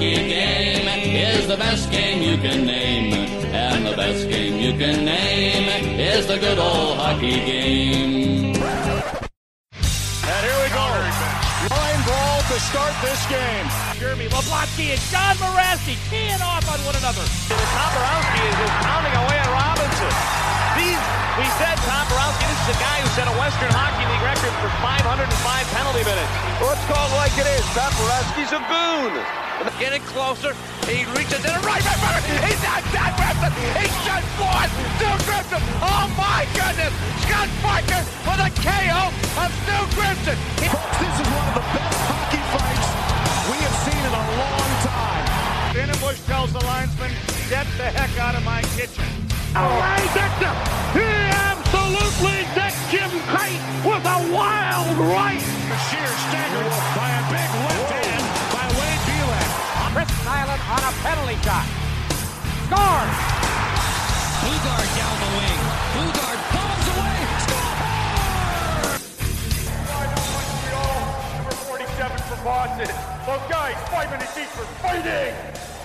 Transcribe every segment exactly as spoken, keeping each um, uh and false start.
hockey game is the best game you can name. And the best game you can name is the good old hockey game. And here we go. Line brawl to start this game. Jeremy Leblotsky and John Moraski teeing off on one another. Toporowski is just pounding away at Robinson. These, we said Toporowski, this is a guy who set a Western Hockey League record for five hundred five penalty minutes. Let's call it like it is. Toporowski's a goon. Getting closer. He reaches in a right back. He's not Scott Grimson. He's just one. Stu Grimson. Oh my goodness. Scott Parker for the K O of Stu Grimson. This is one of the best hockey fights we have seen in a long time. Bush tells the linesman, get the heck out of my kitchen. Oh, right, Dexter. He absolutely decked Jim Kite with a wild right. Sheer staggered by a big left hand by Wade Belak. Chris Nyland on a penalty shot. Score! Bugard down the wing. Bugard pulls away. Score! Number forty-seven for Boston. Those guys, five minutes each for fighting.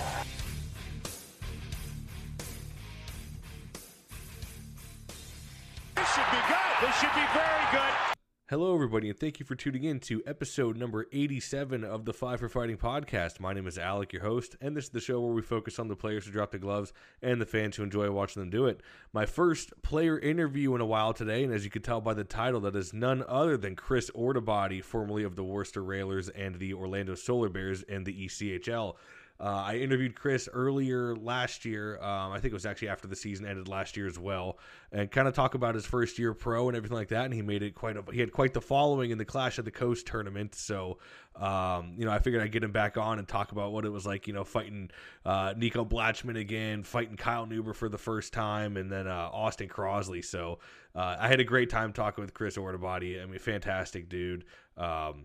This should be good. This should be very good. Hello, everybody, and thank you for tuning in to episode number eighty-seven of the Five for Fighting podcast. My name is Alec, your host, and this is the show where we focus on the players who drop the gloves and the fans who enjoy watching them do it. My first player interview in a while today, and as you can tell by the title, that is none other than Chris Ortobody, formerly of the Worcester Railers and the Orlando Solar Bears in the E C H L. Uh, I interviewed Chris earlier last year. Um, I think it was actually after the season ended last year as well, and kind of talk about his first year pro and everything like that. And he made it quite a, he had quite the following in the Clash of the Coast tournament. So, um, you know, I figured I'd get him back on and talk about what it was like, you know, fighting uh, Nico Blatchman again, fighting Kyle Neuber for the first time, and then uh, Austin Crosley. So uh, I had a great time talking with Chris Ortobody. I mean, fantastic dude. Um,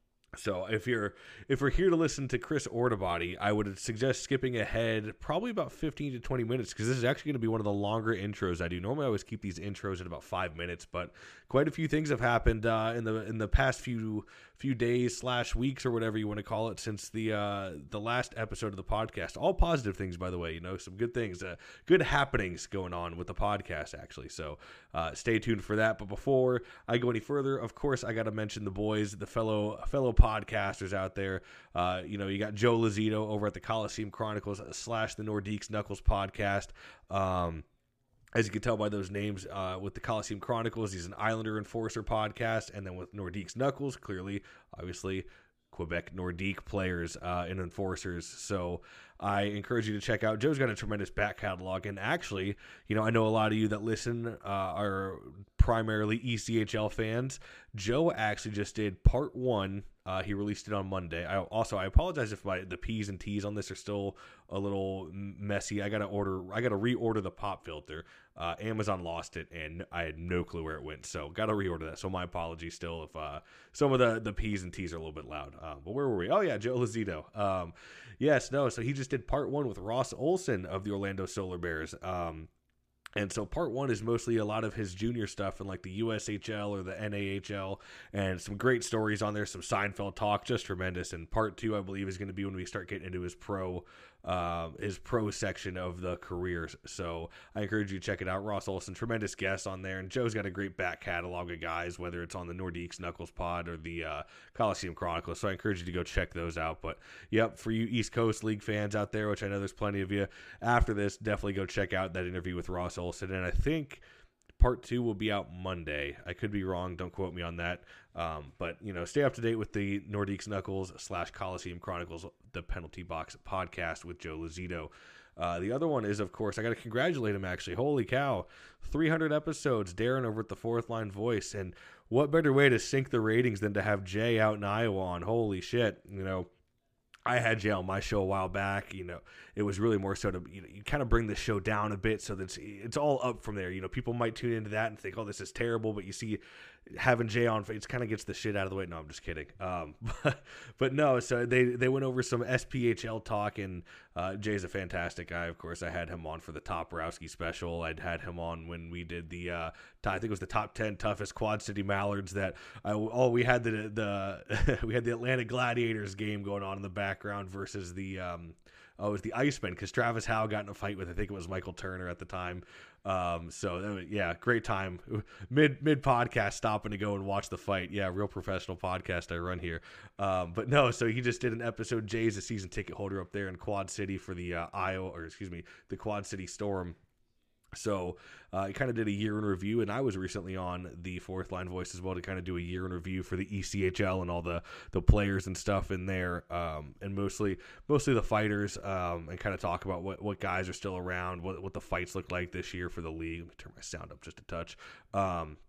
So if you're if we're here to listen to Chris Ortobody, I would suggest skipping ahead probably about fifteen to twenty minutes, because this is actually going to be one of the longer intros I do. Normally I always keep these intros at about five minutes, but quite a few things have happened uh, in the in the past few few days slash weeks or whatever you want to call it since the uh, the last episode of the podcast. All positive things, by the way. You know, some good things, uh, good happenings going on with the podcast actually. So uh, stay tuned for that. But before I go any further, of course I got to mention the boys, the fellow fellow podcasters out there. Uh, you know, you got Joe Lazito over at the Coliseum Chronicles slash the Nordiques Knuckles podcast. Um, as you can tell by those names, uh, with the Coliseum Chronicles, he's an Islander Enforcer podcast, and then with Nordiques Knuckles, clearly, obviously, Quebec Nordique players uh, and enforcers. So I encourage you to check out. Joe's got a tremendous back catalog, and actually, you know, I know a lot of you that listen uh, are primarily E C H L fans. Joe actually just did part one. Uh, he released it on Monday. I also I apologize if my the P's and T's on this are still a little messy. I gotta order. I gotta reorder the pop filter. Uh, Amazon lost it, and I had no clue where it went. So gotta reorder that. So my apologies still if uh, some of the the P's and T's are a little bit loud. Um, but where were we? Oh yeah, Joe Lazito. Um, yes, no. So he just did part one with Ross Olson of the Orlando Solar Bears. Um, And so part one is mostly a lot of his junior stuff in like the U S H L or the N A H L, and some great stories on there, some Seinfeld talk, just tremendous. And part two, I believe, is going to be when we start getting into his pro uh, his pro section of the careers. So I encourage you to check it out. Ross Olson, tremendous guest on there. And Joe's got a great back catalog of guys, whether it's on the Nordiques Knuckles pod or the uh, Coliseum Chronicles. So I encourage you to go check those out. But yep, for you East Coast League fans out there, which I know there's plenty of you, after this, definitely go check out that interview with Ross Olson. And I think part two will be out Monday. I could be wrong. Don't quote me on that. Um, but, you know, stay up to date with the Nordiques Knuckles slash Coliseum Chronicles, the Penalty Box podcast with Joe Lazito. Uh, the other one is, of course, I got to congratulate him, actually. Holy cow. three hundred episodes, Darren over at the Fourth Line Voice. And what better way to sync the ratings than to have Jay out in Iowa on? Holy shit. You know, I had Jay on my show a while back. You know, it was really more so to, you know, you kind of bring the show down a bit so that it's, it's all up from there. You know, people might tune into that and think, oh, this is terrible. But you see, having Jay on, it kind of gets the shit out of the way. No, I'm just kidding. Um, but, but no, so they, they went over some S P H L talk, and uh, Jay's a fantastic guy. Of course, I had him on for the Top Rowski special. I'd had him on when we did the, uh, I think it was the top ten toughest Quad City Mallards that, I, oh, we had the, the we had the Atlanta Gladiators game going on in the background versus the, um, oh, it was the Icemen, because Travis Howe got in a fight with, I think it was Michael Turner at the time. Um, so yeah, great time. Mid mid podcast, stopping to go and watch the fight. Yeah, real professional podcast I run here. Um, but no, so he just did an episode. Jay's a season ticket holder up there in Quad City for the uh, Iowa, or excuse me, the Quad City Storm. So uh, he kind of did a year in review, and I was recently on the Fourth Line Voice as well to kind of do a year in review for the E C H L and all the, the players and stuff in there, um, and mostly mostly the fighters, um, and kind of talk about what, what guys are still around, what what the fights look like this year for the league. Let me turn my sound up just a touch. Um,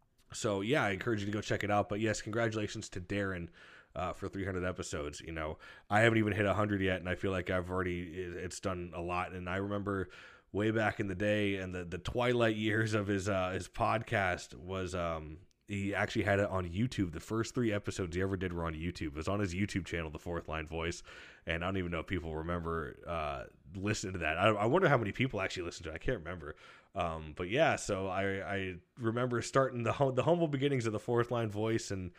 so yeah, I encourage you to go check it out. But yes, congratulations to Darren. Uh, for three hundred episodes. You know, I haven't even hit one hundred yet, and I feel like I've already, it's done a lot. And I remember way back in the day and the, the twilight years of his uh, his podcast was, um, he actually had it on YouTube. The first three episodes he ever did were on YouTube. It was on his YouTube channel, The Fourth Line Voice, and I don't even know if people remember uh, listening to that. I, I wonder how many people actually listen to it. I can't remember. Um, but yeah, so I, I remember starting the hum- the humble beginnings of The Fourth Line Voice, and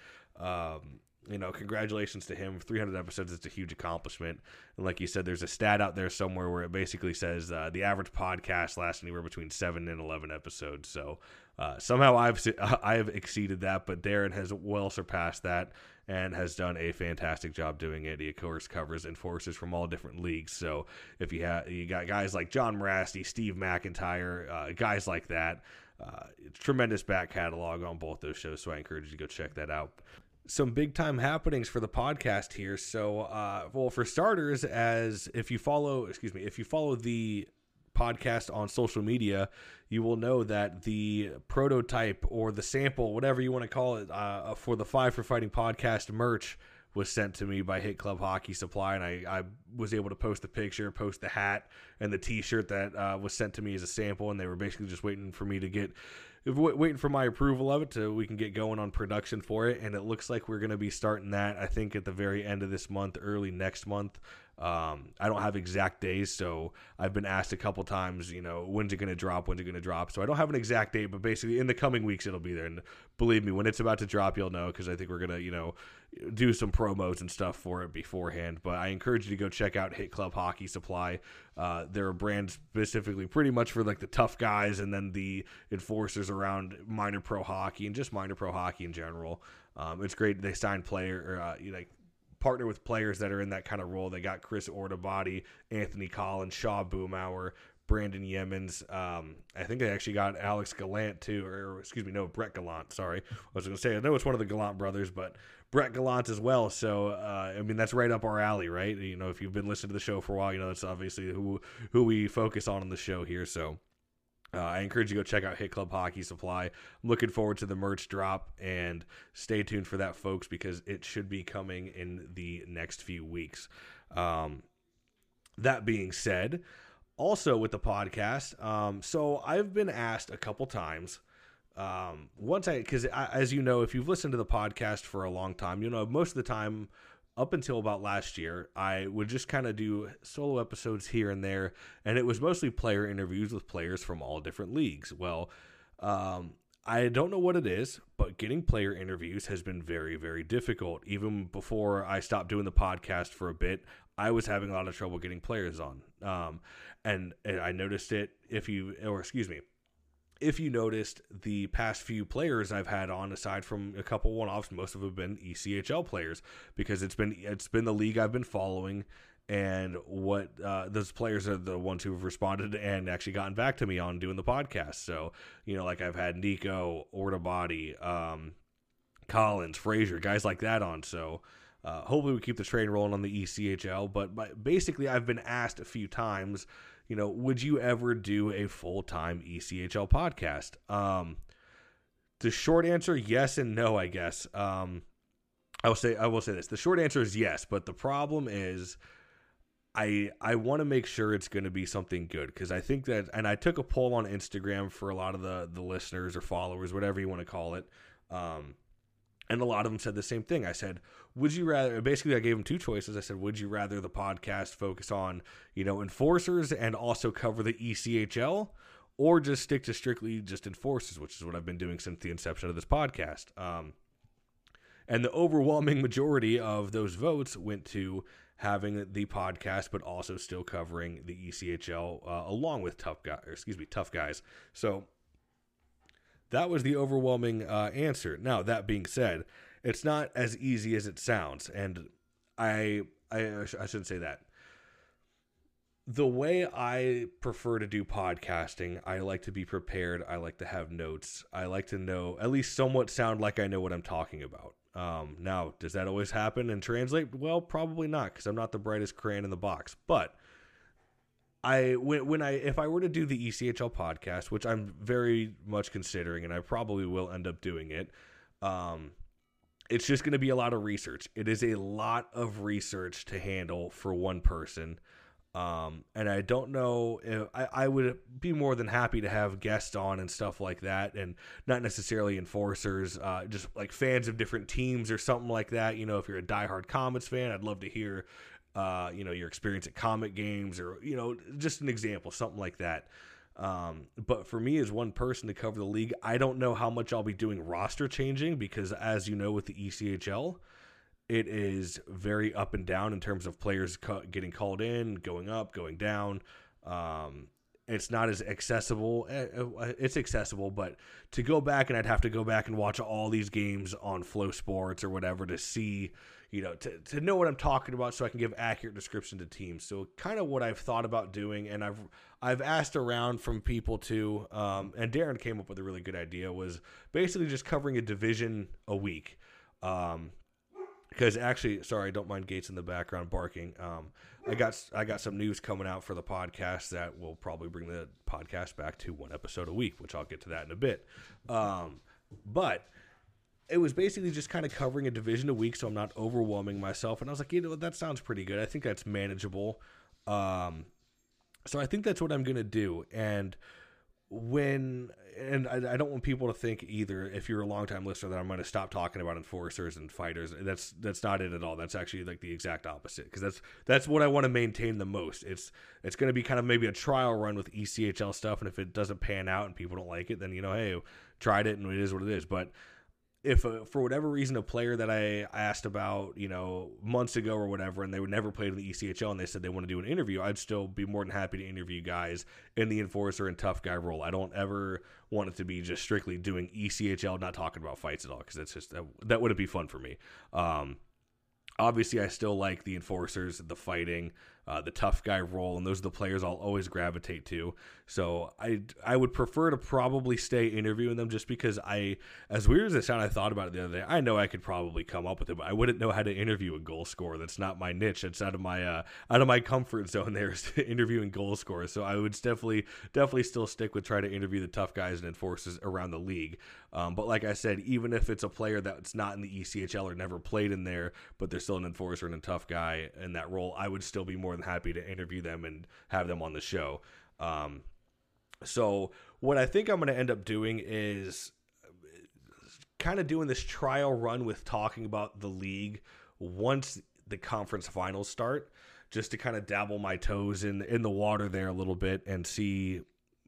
um, you know, congratulations to him. three hundred episodes is a huge accomplishment. And like you said, there's a stat out there somewhere where it basically says uh, the average podcast lasts anywhere between seven and eleven episodes. So uh, somehow I've I have exceeded that, but Darren has well surpassed that and has done a fantastic job doing it. He, of course, covers enforcers from all different leagues. So if you have you got guys like John Morasti, Steve McIntyre, uh, guys like that, uh, tremendous back catalog on both those shows. So I encourage you to go check that out. Some big time happenings for the podcast here. So, uh, well, for starters, as if you follow, excuse me, if you follow the podcast on social media, you will know that the prototype or the sample, whatever you want to call it, uh, for the Five for Fighting podcast merch was sent to me by Hit Club Hockey Supply, and I, I was able to post the picture, post the hat, and the t-shirt that uh, was sent to me as a sample, and they were basically just waiting for me to get waiting for my approval of it so we can get going on production for it. And it looks like we're going to be starting that, I think, at the very end of this month, early next month. Um, I don't have exact days, so I've been asked a couple times, you know, when's it going to drop, when's it going to drop? So I don't have an exact date, but basically in the coming weeks it'll be there. And believe me, when it's about to drop, you'll know, because I think we're going to, you know, do some promos and stuff for it beforehand. But I encourage you to go check out Hit Club Hockey Supply. Uh, they're a brand specifically pretty much for like the tough guys and then the enforcers around minor pro hockey and just minor pro hockey in general. Um, it's great. They sign player or uh, you know, like partner with players that are in that kind of role. They got Chris Ordabody, Anthony Collins, Shaw Boomauer, Brandon Yemens. Um, I think they actually got Alex Gallant too, or excuse me, no, Brett Gallant. Sorry, I was going to say I know it's one of the Gallant brothers, but Brett Gallant as well. So uh, I mean that's right up our alley, right? You know, if you've been listening to the show for a while, you know that's obviously who who we focus on in the show here. So. Uh, I encourage you to go check out Hit Club Hockey Supply. I'm looking forward to the merch drop, and stay tuned for that, folks, because it should be coming in the next few weeks. Um, that being said, also with the podcast, um, so I've been asked a couple times, um, once I, because as you know, if you've listened to the podcast for a long time, you know, most of the time, up until about last year, I would just kind of do solo episodes here and there, and it was mostly player interviews with players from all different leagues. Well, um, I don't know what it is, but getting player interviews has been very, very difficult. Even before I stopped doing the podcast for a bit, I was having a lot of trouble getting players on. Um, and, and I noticed it if you, or excuse me, if you noticed the past few players I've had on, aside from a couple one-offs, most of them have been E C H L players, because it's been it's been the league I've been following, and what uh, those players are the ones who have responded and actually gotten back to me on doing the podcast. So, you know, like I've had Nico, Ordabody, um, Collins, Frazier, guys like that on. So uh, hopefully we keep the train rolling on the E C H L. But, but basically I've been asked a few times, you know, would you ever do a full-time E C H L podcast? Um, the short answer, yes and no, I guess. Um, I will say, I will say this. The short answer is yes, but the problem is I I want to make sure it's going to be something good, because I think that, and I took a poll on Instagram for a lot of the, the listeners or followers, whatever you want to call it. Um, and a lot of them said the same thing. I said, would you rather, basically I gave them two choices. I said, would you rather the podcast focus on, you know, enforcers and also cover the E C H L, or just stick to strictly just enforcers, which is what I've been doing since the inception of this podcast. Um, and the overwhelming majority of those votes went to having the podcast, but also still covering the E C H L uh, along with tough guys, or excuse me, tough guys. So that was the overwhelming uh, answer. Now, that being said, it's not as easy as it sounds, and I, I, I shouldn't say that. The way I prefer to do podcasting, I like to be prepared. I like to have notes. I like to know, at least somewhat sound like I know what I'm talking about. Um, now, does that always happen and translate? Well, probably not, because I'm not the brightest crayon in the box. But I, when, when I, if I were to do the E C H L podcast, which I'm very much considering, and I probably will end up doing it, um, it's just going to be a lot of research. It is a lot of research to handle for one person. Um, and I don't know if I, I would be more than happy to have guests on and stuff like that, and not necessarily enforcers, uh, just like fans of different teams or something like that. You know, if you're a diehard Comets fan, I'd love to hear, uh, you know, your experience at Comet games, or, you know, just an example, something like that. Um, but for me as one person to cover the league, I don't know how much I'll be doing roster changing, because as you know, with the E C H L, it is very up and down in terms of players cu- getting called in, going up, going down. Um, it's not as accessible. It's accessible, but to go back, and I'd have to go back and watch all these games on Flow Sports or whatever to see, you know, to, to know what I'm talking about, so I can give accurate description to teams. So kind of what I've thought about doing, and I've I've asked around from people too, um, and Darren came up with a really good idea, was basically just covering a division a week. Um, Because actually, sorry, don't mind Gates in the background barking. Um, I got I got some news coming out for the podcast that will probably bring the podcast back to one episode a week, which I'll get to that in a bit. Um, but it was basically just kind of covering a division a week, so I'm not overwhelming myself. And I was like, you know, that sounds pretty good. I think that's manageable. Um, so I think that's what I'm going to do. And when, and I, I don't want people to think either, if you're a longtime listener, that I'm going to stop talking about enforcers and fighters. That's that's not it at all. That's actually like the exact opposite, because that's that's what I want to maintain the most. It's it's going to be kind of maybe a trial run with E C H L stuff, and if it doesn't pan out and people don't like it, then, you know, hey, tried it and it is what it is. But if uh, for whatever reason a player that I asked about, you know, months ago or whatever, and they would never played in the E C H L, and they said they want to do an interview, I'd still be more than happy to interview guys in the enforcer and tough guy role. I don't ever want it to be just strictly doing E C H L, not talking about fights at all, because that's just that, that wouldn't be fun for me. Um, obviously, I still like the enforcers, the fighting, uh, the tough guy role, and those are the players I'll always gravitate to. So I I would prefer to probably stay interviewing them, just because I, as weird as it sounded, I thought about it the other day. I know I could probably come up with it, but I wouldn't know how to interview a goal scorer. That's not my niche. It's out of my uh, out of my comfort zone there, is interviewing goal scorers. So I would definitely definitely still stick with trying to interview the tough guys and enforcers around the league. Um, but like I said, even if it's a player that's not in the E C H L or never played in there, but they're still an enforcer and a tough guy in that role, I would still be more than happy to interview them and have them on the show. Um, so what I think I'm going to end up doing is kind of doing this trial run with talking about the league once the conference finals start, just to kind of dabble my toes in, in the water there a little bit and see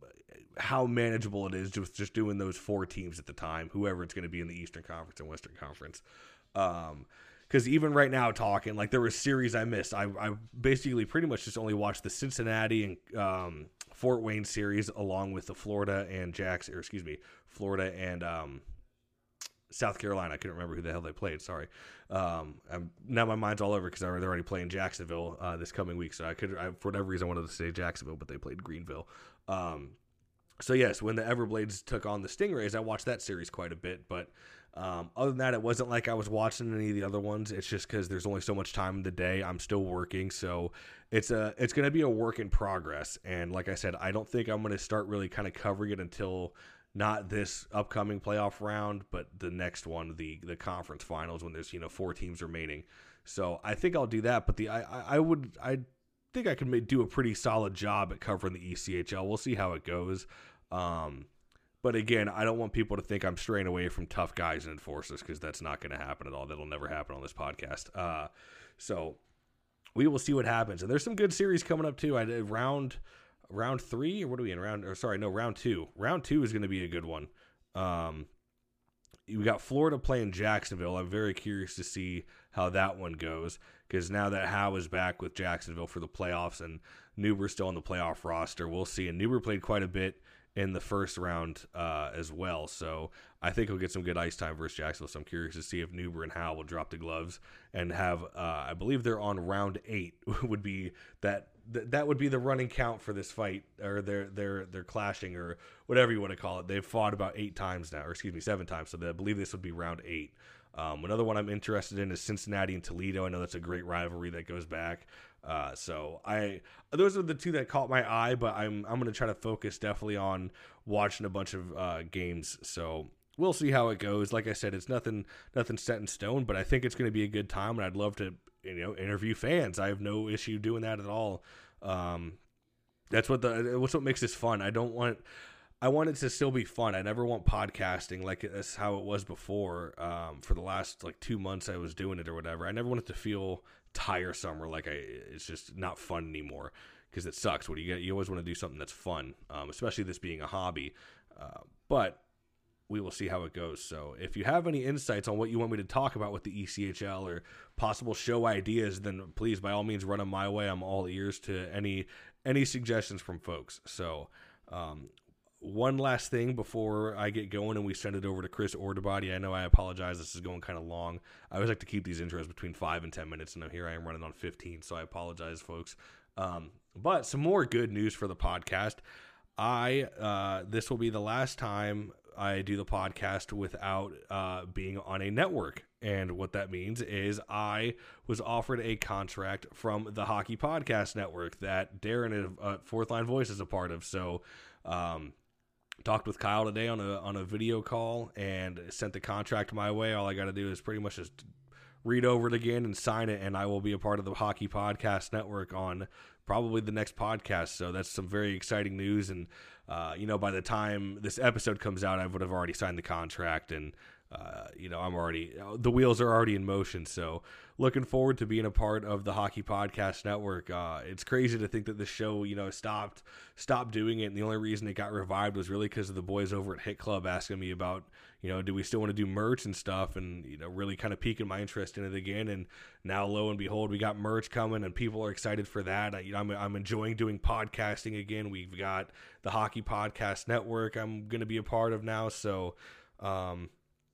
how manageable it is just, just doing those four teams at the time, whoever it's going to be in the Eastern Conference and Western Conference. Um, Because even right now, talking, like, there was series I missed. I, I basically pretty much just only watched the Cincinnati and um, Fort Wayne series, along with the Florida and Jackson, or excuse me, Florida and um, South Carolina. I couldn't remember who the hell they played. Sorry. Um, I'm, now my mind's all over because they're already playing Jacksonville uh, this coming week. So I could, I, for whatever reason, I wanted to say Jacksonville, but they played Greenville. Um, so yes, when the Everblades took on the Stingrays, I watched that series quite a bit, but Um, other than that, it wasn't like I was watching any of the other ones. It's just because there's only so much time in the day. I'm still working, so it's a it's going to be a work in progress. And like I said, I don't think I'm going to start really kind of covering it until not this upcoming playoff round, but the next one, the the conference finals, when there's, you know, four teams remaining. So I think I'll do that. But the I I would I think I can do a pretty solid job at covering the E C H L. We'll see how it goes. Um, But again, I don't want people to think I'm straying away from tough guys and enforcers, because that's not going to happen at all. That'll never happen on this podcast. Uh, so we will see what happens. And there's some good series coming up too. I did round round three, or what are we in round? Or sorry, no, round two. Round two is going to be a good one. Um, we got Florida playing Jacksonville. I'm very curious to see how that one goes, because now that Howe is back with Jacksonville for the playoffs and Nuber's still on the playoff roster, we'll see. And Nuber played quite a bit in the first round uh, as well. So I think he'll get some good ice time versus Jacksonville. So I'm curious to see if Nuber and Howe will drop the gloves and have, uh, I believe they're on round eight would be that, th- that would be the running count for this fight, or they're, they're, they're clashing, or whatever you want to call it. They've fought about eight times now, or excuse me, seven times. So I believe this would be round eight. Um, another one I'm interested in is Cincinnati and Toledo. I know that's a great rivalry that goes back. Uh, so I, those are the two that caught my eye, but I'm, I'm going to try to focus definitely on watching a bunch of, uh, games. So we'll see how it goes. Like I said, it's nothing, nothing set in stone, but I think it's going to be a good time, and I'd love to, you know, interview fans. I have no issue doing that at all. Um, that's what the, what's what makes this fun. I don't want, I want it to still be fun. I never want podcasting like that's how it was before. Um, for the last like two months I was doing it or whatever. I never want it to feel tiresome or like I, it's just not fun anymore, because it sucks. What do you get? You always want to do something that's fun, um, especially this being a hobby. Uh, but we will see how it goes. So if you have any insights on what you want me to talk about with the E C H L or possible show ideas, then please, by all means, run them my way. I'm all ears to any any suggestions from folks. So um, one last thing before I get going and we send it over to Chris Ordabody. I know I apologize. This is going kind of long. I always like to keep these intros between five and ten minutes, and here I am running on fifteen, so I apologize, folks. Um, but some more good news for the podcast. I uh, this will be the last time I do the podcast without uh, being on a network. And what that means is I was offered a contract from the Hockey Podcast Network that Darren at uh, Fourth Line Voice is a part of. So um, talked with Kyle today on a on a video call and sent the contract my way. All I got to do is pretty much just read over it again and sign it, and I will be a part of the Hockey Podcast Network on probably the next podcast. So that's some very exciting news. And, uh, you know, by the time this episode comes out, I would have already signed the contract, and, uh, you know, I'm already, the wheels are already in motion. So looking forward to being a part of the Hockey Podcast Network. Uh, it's crazy to think that the show, you know, stopped, stopped doing it. And the only reason it got revived was really because of the boys over at Hit Club asking me about, you know, do we still want to do merch and stuff, and, you know, really kind of piquing my interest in it again. And now, lo and behold, we got merch coming, and people are excited for that. I, you know, I'm, I'm enjoying doing podcasting again. We've got the Hockey Podcast Network I'm going to be a part of now. So, um,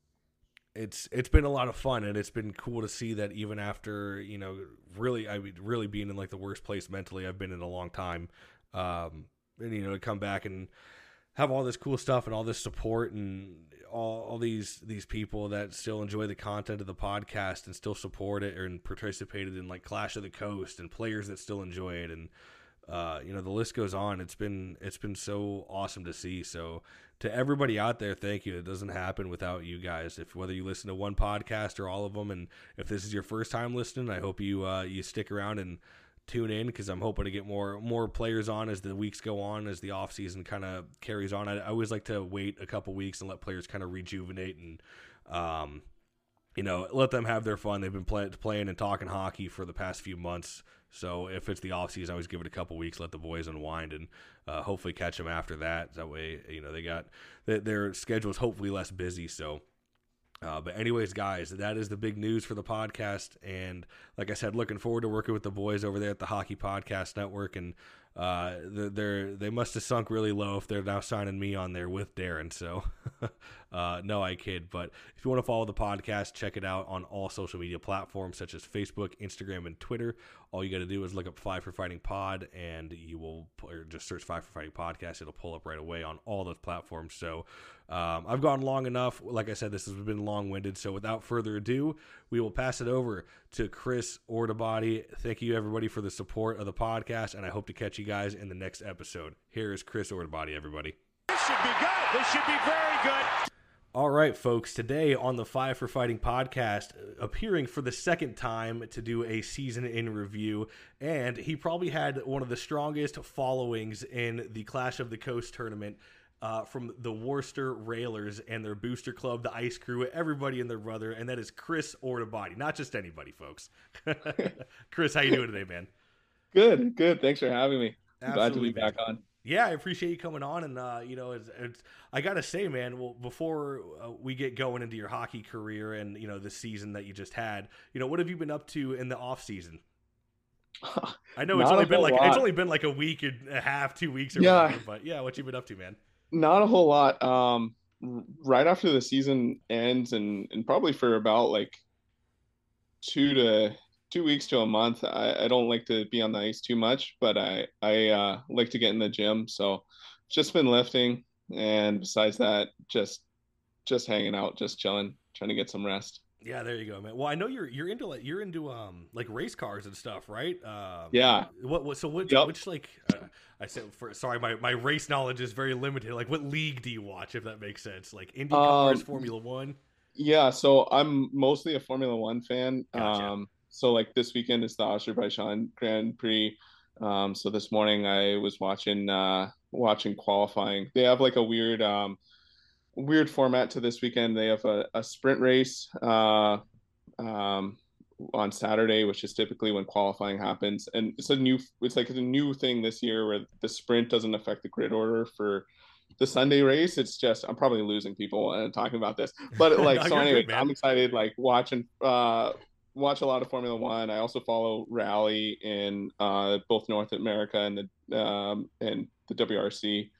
it's, it's been a lot of fun, and it's been cool to see that even after, you know, really, I mean, really being in like the worst place mentally I've been in a long time. Um, and, you know, to come back and have all this cool stuff and all this support and all, all these these people that still enjoy the content of the podcast and still support it and participated in like Clash of the Coast, and players that still enjoy it, and uh, you know, the list goes on. It's been it's been so awesome to see. So to everybody out there, thank you. It doesn't happen without you guys. If whether you listen to one podcast or all of them, and if this is your first time listening, I hope you uh, you stick around and tune in, because I'm hoping to get more more players on as the weeks go on, as the off season kind of carries on. I, I always like to wait a couple weeks and let players kind of rejuvenate and, um, you know, let them have their fun. They've been play, playing and talking hockey for the past few months. So if it's the off season, I always give it a couple weeks, let the boys unwind, and uh, hopefully catch them after that. That way, you know, they got their, their schedule is hopefully less busy. So. Uh, but anyways, guys, that is the big news for the podcast. And like I said, looking forward to working with the boys over there at the Hockey Podcast Network. And uh, they're, they must have sunk really low if they're now signing me on there with Darren. So uh, no, I kid. But if you want to follow the podcast, check it out on all social media platforms such as Facebook, Instagram, and Twitter. All you got to do is look up Five for Fighting Pod, and you will, or just search Five for Fighting Podcast. It'll pull up right away on all those platforms. So um, I've gone long enough. Like I said, this has been long-winded. So without further ado, we will pass it over to Chris Ordabody. Thank you, everybody, for the support of the podcast, and I hope to catch you guys in the next episode. Here is Chris Ordabody, everybody. This should be good. This should be very good. All right, folks, today on the Five for Fighting podcast, appearing for the second time to do a season in review, and he probably had one of the strongest followings in the Clash of the Coast tournament uh, from the Worcester Railers and their booster club, the Ice Crew, everybody and their brother, and that is Chris Ortobody. Not just anybody, folks. Chris, how you doing today, man? Good, good. Thanks for having me. I'm glad to be Absolutely, man. back on. Yeah, I appreciate you coming on, and uh, you know, it's, it's, I gotta say, man. Well, before uh, we get going into your hockey career and you know the season that you just had, you know, what have you been up to in the off season? I know it's Not only a been whole like lot. it's only been like a week and a half, two weeks or Yeah. whatever, but yeah, what you been up to, man? Not a whole lot. Um, r- right after the season ends, and and probably for about like two to two weeks to a month, I, I don't like to be on the ice too much, but I I uh, like to get in the gym. So just been lifting, and besides that, just just hanging out, just chilling, trying to get some rest. Yeah, there you go, man. Well, I know you're you're into like you're into um like race cars and stuff, right? Um, Yeah. What what so which Yep. which like uh, I said for sorry my my race knowledge is very limited. Like what league do you watch if that makes sense? Like Indy cars, Um, Formula One. Yeah, so I'm mostly a Formula One fan. Gotcha. Um, so like this weekend is the Azerbaijan Grand Prix. Um, so this morning I was watching uh watching qualifying. They have like a weird um weird format to this weekend. They have a, a sprint race uh um on Saturday, which is typically when qualifying happens. And it's a new it's like a new thing this year where the sprint doesn't affect the grid order for the Sunday race. It's just I'm probably losing people uh, talking about this, but like No, so you're anyway, good, man. I'm excited. Like watching, uh, watch a lot of Formula One. I also follow rally in uh both North America and the um and the W R C.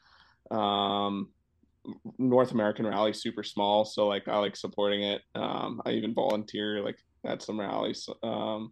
Um, North American rally super small, so like I like supporting it. Um, I even volunteer like at some rallies. Um,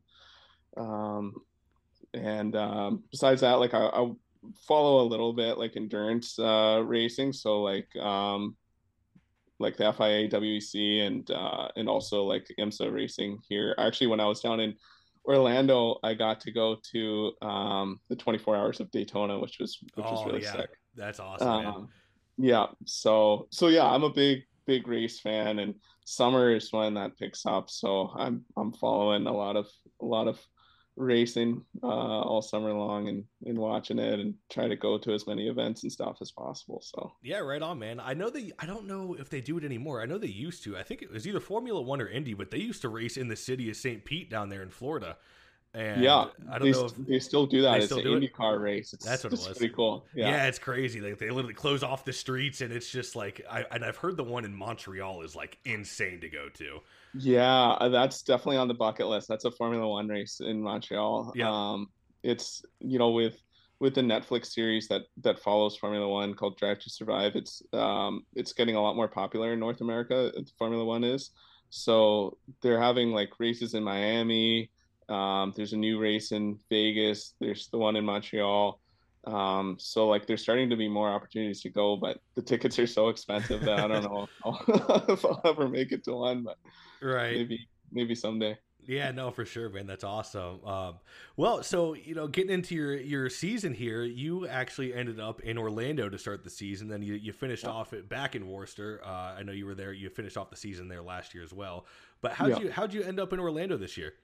um, and um, besides that, like I, I follow a little bit like endurance uh, racing, so like um, like the F I A W E C and uh, and also like IMSA racing here. Actually, when I was down in Orlando, I got to go to um, the twenty-four hours of Daytona, which was which was Oh really yeah, sick. that's awesome, man. Um, yeah, so so yeah, I'm a big big race fan, and summer is when that picks up. So I'm I'm following a lot of a lot of racing uh, all summer long, and and watching it, and try to go to as many events and stuff as possible. So Yeah, right on, man. I know they. I don't know if they do it anymore. I know they used to. I think it was either Formula One or Indy, but they used to race in the city of Saint Pete down there in Florida. And yeah, I don't they, know if they still do that. they It's still an do it? IndyCar race. It's, That's what it it's was. pretty cool. yeah. Yeah. it's crazy. Like they literally close off the streets, and it's just like I and I've heard the one in Montreal is like insane to go to. Yeah, uh, that's definitely on the bucket list. That's a Formula One race in Montreal. Yeah. Um, it's you know with with the Netflix series that that follows Formula One called Drive to Survive. It's um it's getting a lot more popular in North America. Formula One is. So they're having like races in Miami. Um, there's a new race in Vegas. There's the one in Montreal. Um, so like there's starting to be more opportunities to go, but the tickets are so expensive that I don't know if I'll, if I'll ever make it to one, but Right. maybe maybe someday. Yeah, no, for sure, man. That's awesome. Um, well, so you know, getting into your your season here, you actually ended up in Orlando to start the season. Then you, you finished Yeah. off it back in Worcester. Uh, I know you were there. You finished off the season there last year as well. But how'd Yeah. you how'd you end up in Orlando this year?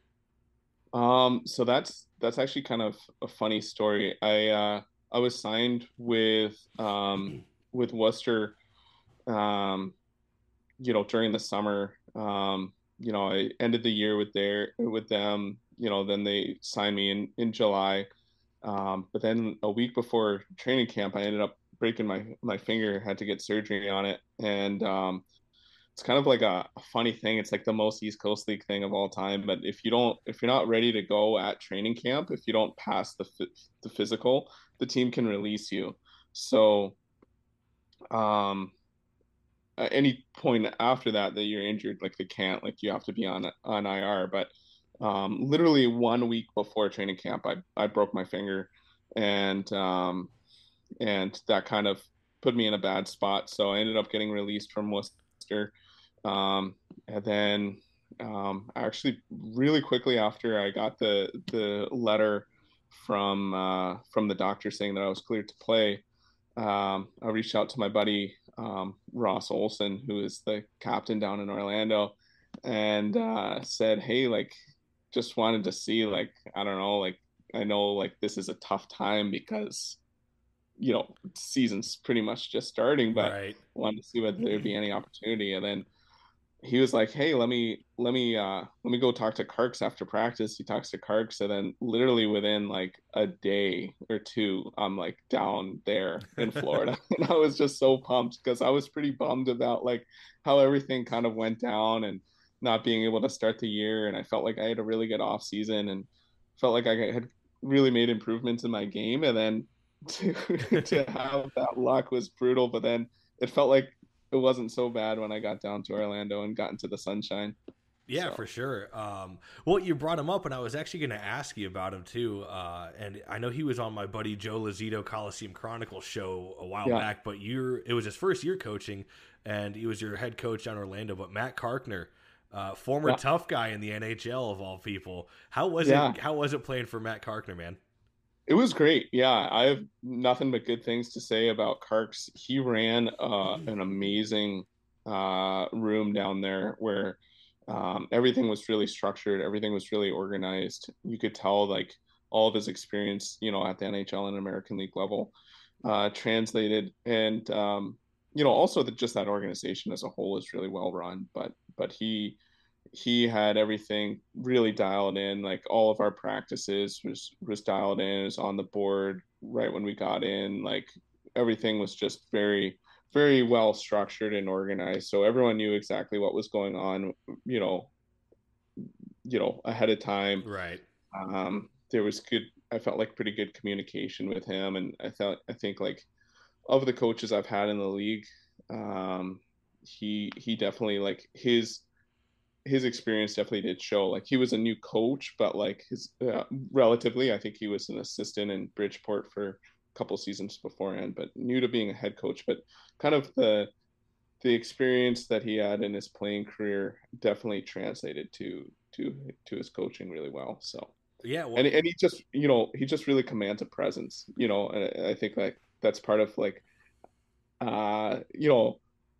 Um, so that's that's actually kind of a funny story. I uh I was signed with um with Worcester um you know during the summer. Um you know I ended the year with their with them, you know then they signed me in in July. Um but then a week before training camp I ended up breaking my my finger, had to get surgery on it, and um it's kind of like a, a funny thing. It's like the most East Coast League thing of all time. But if you don't, if you're not ready to go at training camp, if you don't pass the the physical, the team can release you. So, um, at any point after that that you're injured, like they can't, like you have to be on on I R. But um, literally one week before training camp, I I broke my finger, and um, and that kind of put me in a bad spot. So I ended up getting released from Worcester. Um, and then um, actually really quickly after I got the the letter from uh, from the doctor saying that I was cleared to play, um, I reached out to my buddy um, Ross Olson, who is the captain down in Orlando, and uh, said, "Hey, like, just wanted to see, like, I don't know, like, I know like this is a tough time because you know, season's pretty much just starting, but right. wanted to see whether there'd be any opportunity. And then he was like, hey, let me, let me, uh, let me go talk to Karks after practice. He talks to Karks, and then literally within like a day or two, I'm like down there in Florida. And I was just so pumped because I was pretty bummed about like how everything kind of went down and not being able to start the year. And I felt like I had a really good off season and felt like I had really made improvements in my game. And then to to have that luck was brutal, but then it felt like it wasn't so bad when I got down to Orlando and got into the sunshine. Yeah, so. for sure. Um, well, you brought him up, and I was actually going to ask you about him too. Uh, and I know he was on my buddy Joe Lazito Coliseum Chronicles show a while yeah. back, but you're it was his first year coaching, and he was your head coach down in Orlando. But Matt Karkner, uh, former yeah. tough guy in the N H L of all people, how was yeah. it? How was it playing for Matt Karkner, man? It was great. Yeah, I have nothing but good things to say about Karks. He ran uh, an amazing uh, room down there where um, everything was really structured. Everything was really organized. You could tell like all of his experience, you know, at the N H L and American League level uh, translated. And, um, you know, also the, just that organization as a whole is really well run. But but he he had everything really dialed in. Like all of our practices was was dialed in, it was on the board right when we got in. Like everything was just very very well structured and organized, so everyone knew exactly what was going on, you know you know ahead of time. Right. Um there was good, I felt like pretty good communication with him, and I thought I think like of the coaches I've had in the league, um he he definitely like his his experience definitely did show. Like he was a new coach, but like his uh, relatively, I think he was an assistant in Bridgeport for a couple seasons beforehand, but new to being a head coach. But kind of the the experience that he had in his playing career definitely translated to to to his coaching really well. So yeah, well, and and he just you know he just really commands a presence. You know, and I think like that's part of like uh you know.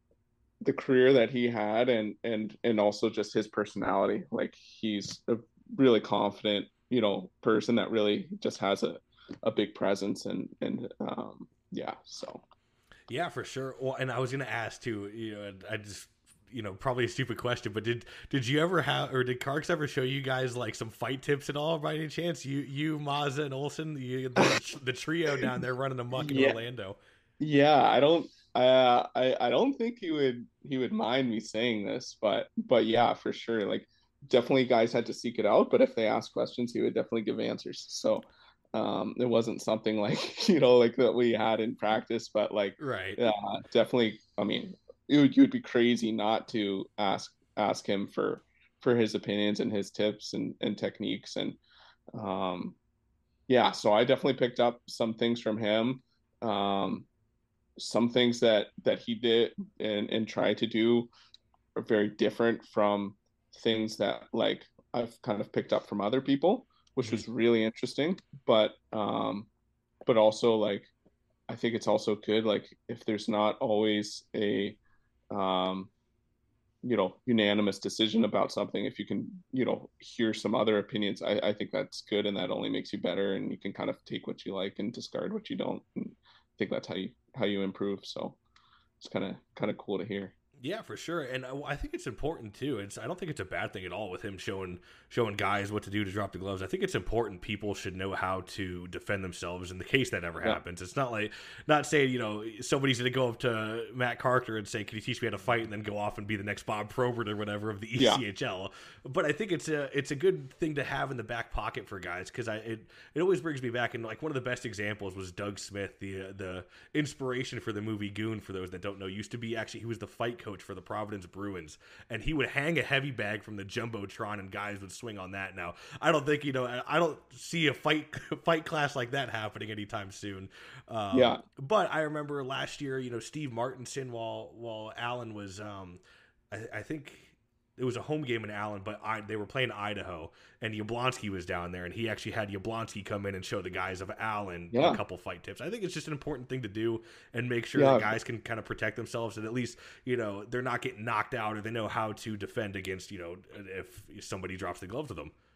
the career that he had, and and and also just his personality. Like he's a really confident, you know, person that really just has a a big presence, and and um yeah so yeah, for sure. Well, and I was gonna ask too, you know, I just you know probably a stupid question, but did did you ever have, or did Karks ever show you guys like some fight tips at all by any chance? You you Mazza and Olsen, you, the, the trio down there running amok in yeah. Orlando. Yeah, I don't Uh, I I don't think he would he would mind me saying this, but but yeah, for sure. Like definitely guys had to seek it out, but if they asked questions, he would definitely give answers. So um, it wasn't something like you know like that we had in practice, but like right, uh, definitely. I mean, it would, you would be crazy not to ask ask him for for his opinions and his tips and and techniques, and um, yeah. So I definitely picked up some things from him. Um, some things that that he did and and tried to do are very different from things that like I've kind of picked up from other people, which was really interesting. But um but also like I think it's also good like if there's not always a um you know unanimous decision about something, if you can you know hear some other opinions, I, I think that's good, and that only makes you better, and you can kind of take what you like and discard what you don't. And I think that's how you how you improve. So it's kind of kind of cool to hear. Yeah, for sure. And I think it's important too. It's I don't think it's a bad thing at all with him showing showing guys what to do to drop the gloves. I think it's important people should know how to defend themselves in the case that ever yeah. happens. It's not like not saying, you know, somebody's going to go up to Matt Karkner and say, "Can you teach me how to fight?" and then go off and be the next Bob Probert or whatever of the E C H L. Yeah. But I think it's a it's a good thing to have in the back pocket for guys, because I it, it always brings me back. And like one of the best examples was Doug Smith, the uh, the inspiration for the movie Goon. For those that don't know, used to be actually he was the fight coach for the Providence Bruins, and he would hang a heavy bag from the Jumbotron and guys would swing on that. Now I don't think you know I don't see a fight fight class like that happening anytime soon. Um, yeah but I remember last year, you know, Steve Martinson, while while Allen was um I, I think it was a home game in Allen, but I, they were playing Idaho, and Yablonski was down there, and he actually had Yablonski come in and show the guys of Allen yeah. a couple fight tips. I think it's just an important thing to do, and make sure yeah. that guys can kind of protect themselves, and at least, you know, they're not getting knocked out, or they know how to defend against, you know, if somebody drops the glove to them.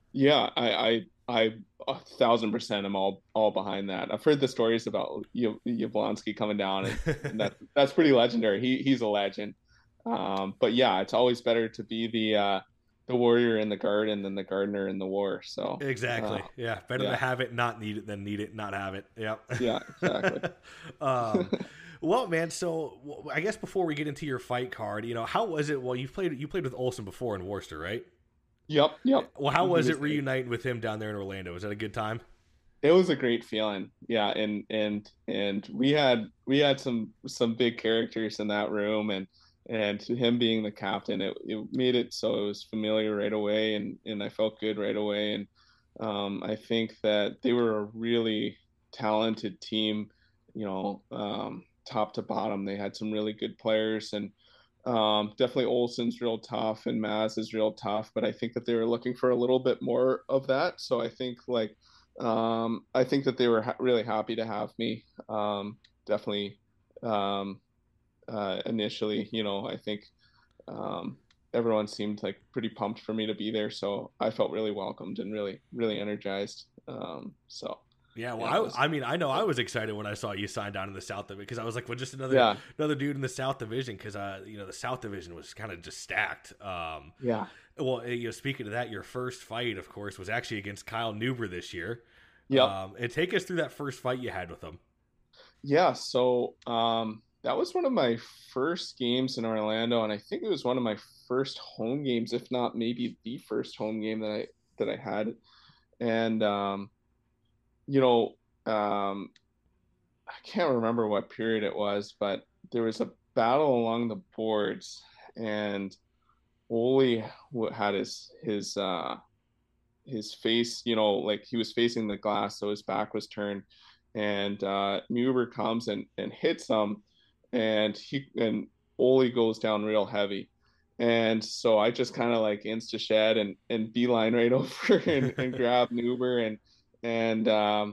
Yeah, I, I, I a thousand percent am all, all behind that. I've heard the stories about Yav- Yablonski coming down, and, and that that's pretty legendary. He, he's a legend. Um, but yeah, it's always better to be the, uh, the warrior in the garden than the gardener in the war. So, uh, Exactly. Yeah. Better to yeah, have it, not need it, than need it, not have it. Yep. yeah, exactly. um, well, man. So well, I guess before we get into your fight card, you know, how was it? Well, you played you played with Olson before in Worcester, right? Yep, yep. Well, how was He it great. reuniting with him down there in Orlando? Was that a good time? It was a great feeling. Yeah, and and and we had we had some some big characters in that room, and and him being the captain, it, it made it so it was familiar right away, and and I felt good right away. And um, I think that they were a really talented team, you know, um, top to bottom. They had some really good players, and um, definitely Olson's real tough and Maz is real tough, but I think that they were looking for a little bit more of that. So I think like um, I think that they were ha- really happy to have me. Um, definitely um, uh, initially, you know, I think um, everyone seemed like pretty pumped for me to be there, so I felt really welcomed and really really energized. Um, so Yeah, well, yeah, it was, I, I mean, I know I was excited when I saw you sign down in the South Division because I was like, well, just another yeah, another dude in the South Division because uh, you know, the South Division was kind of just stacked. Um, yeah. well, you know, speaking of that, your first fight, of course, was actually against Kyle Newber this year. Yep. Um, and take us through that first fight you had with him. Yeah, so um, that was one of my first games in Orlando, and I think it was one of my first home games, if not maybe the first home game that I that I had. And um, you know, um, I can't remember what period it was, but there was a battle along the boards, and Ole had his his uh, his face, you know, like he was facing the glass, so his back was turned, and uh, Muber comes and and hits him, and he and Ole goes down real heavy, and so I just kind of like insta shed and and beeline right over and, and grab Nuber and and um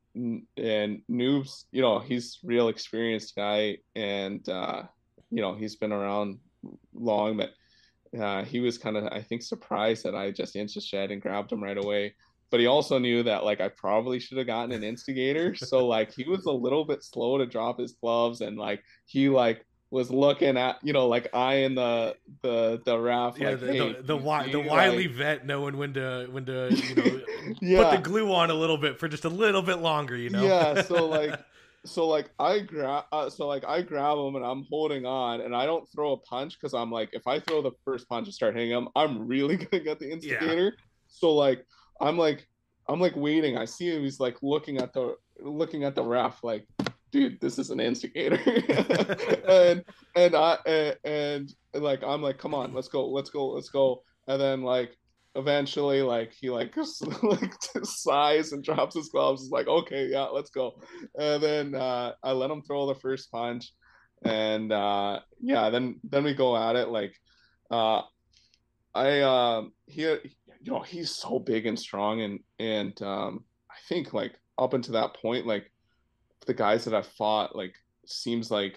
and Noob's, you know, he's real experienced guy, and uh, you know, he's been around long, but uh, he was kind of, I think, surprised that I just insta shed and grabbed him right away. But he also knew that like I probably should have gotten an instigator. So like he was a little bit slow to drop his gloves, and like he like was looking at, you know, like eyeing the the the ref, Yeah, like the hey, the, the, wi- the like, wily vet knowing when to when to you know yeah, put the glue on a little bit for just a little bit longer, you know. yeah. So like so like I grab uh, so like I grab him and I'm holding on, and I don't throw a punch because I'm like, if I throw the first punch and start hitting him, I'm really gonna get the instigator. Yeah. So like I'm like I'm like waiting. I see him. He's like looking at the looking at the ref, like, dude, this is an instigator. and and I and, and like I'm like, come on, let's go, let's go, let's go. And then like eventually like he like like sighs and drops his gloves. It's like, okay, yeah, let's go. And then uh, I let him throw the first punch, and uh, yeah, then then we go at it. Like uh, I um he you know, he's so big and strong, and and um I think like up until that point, like the guys that I fought, like seems like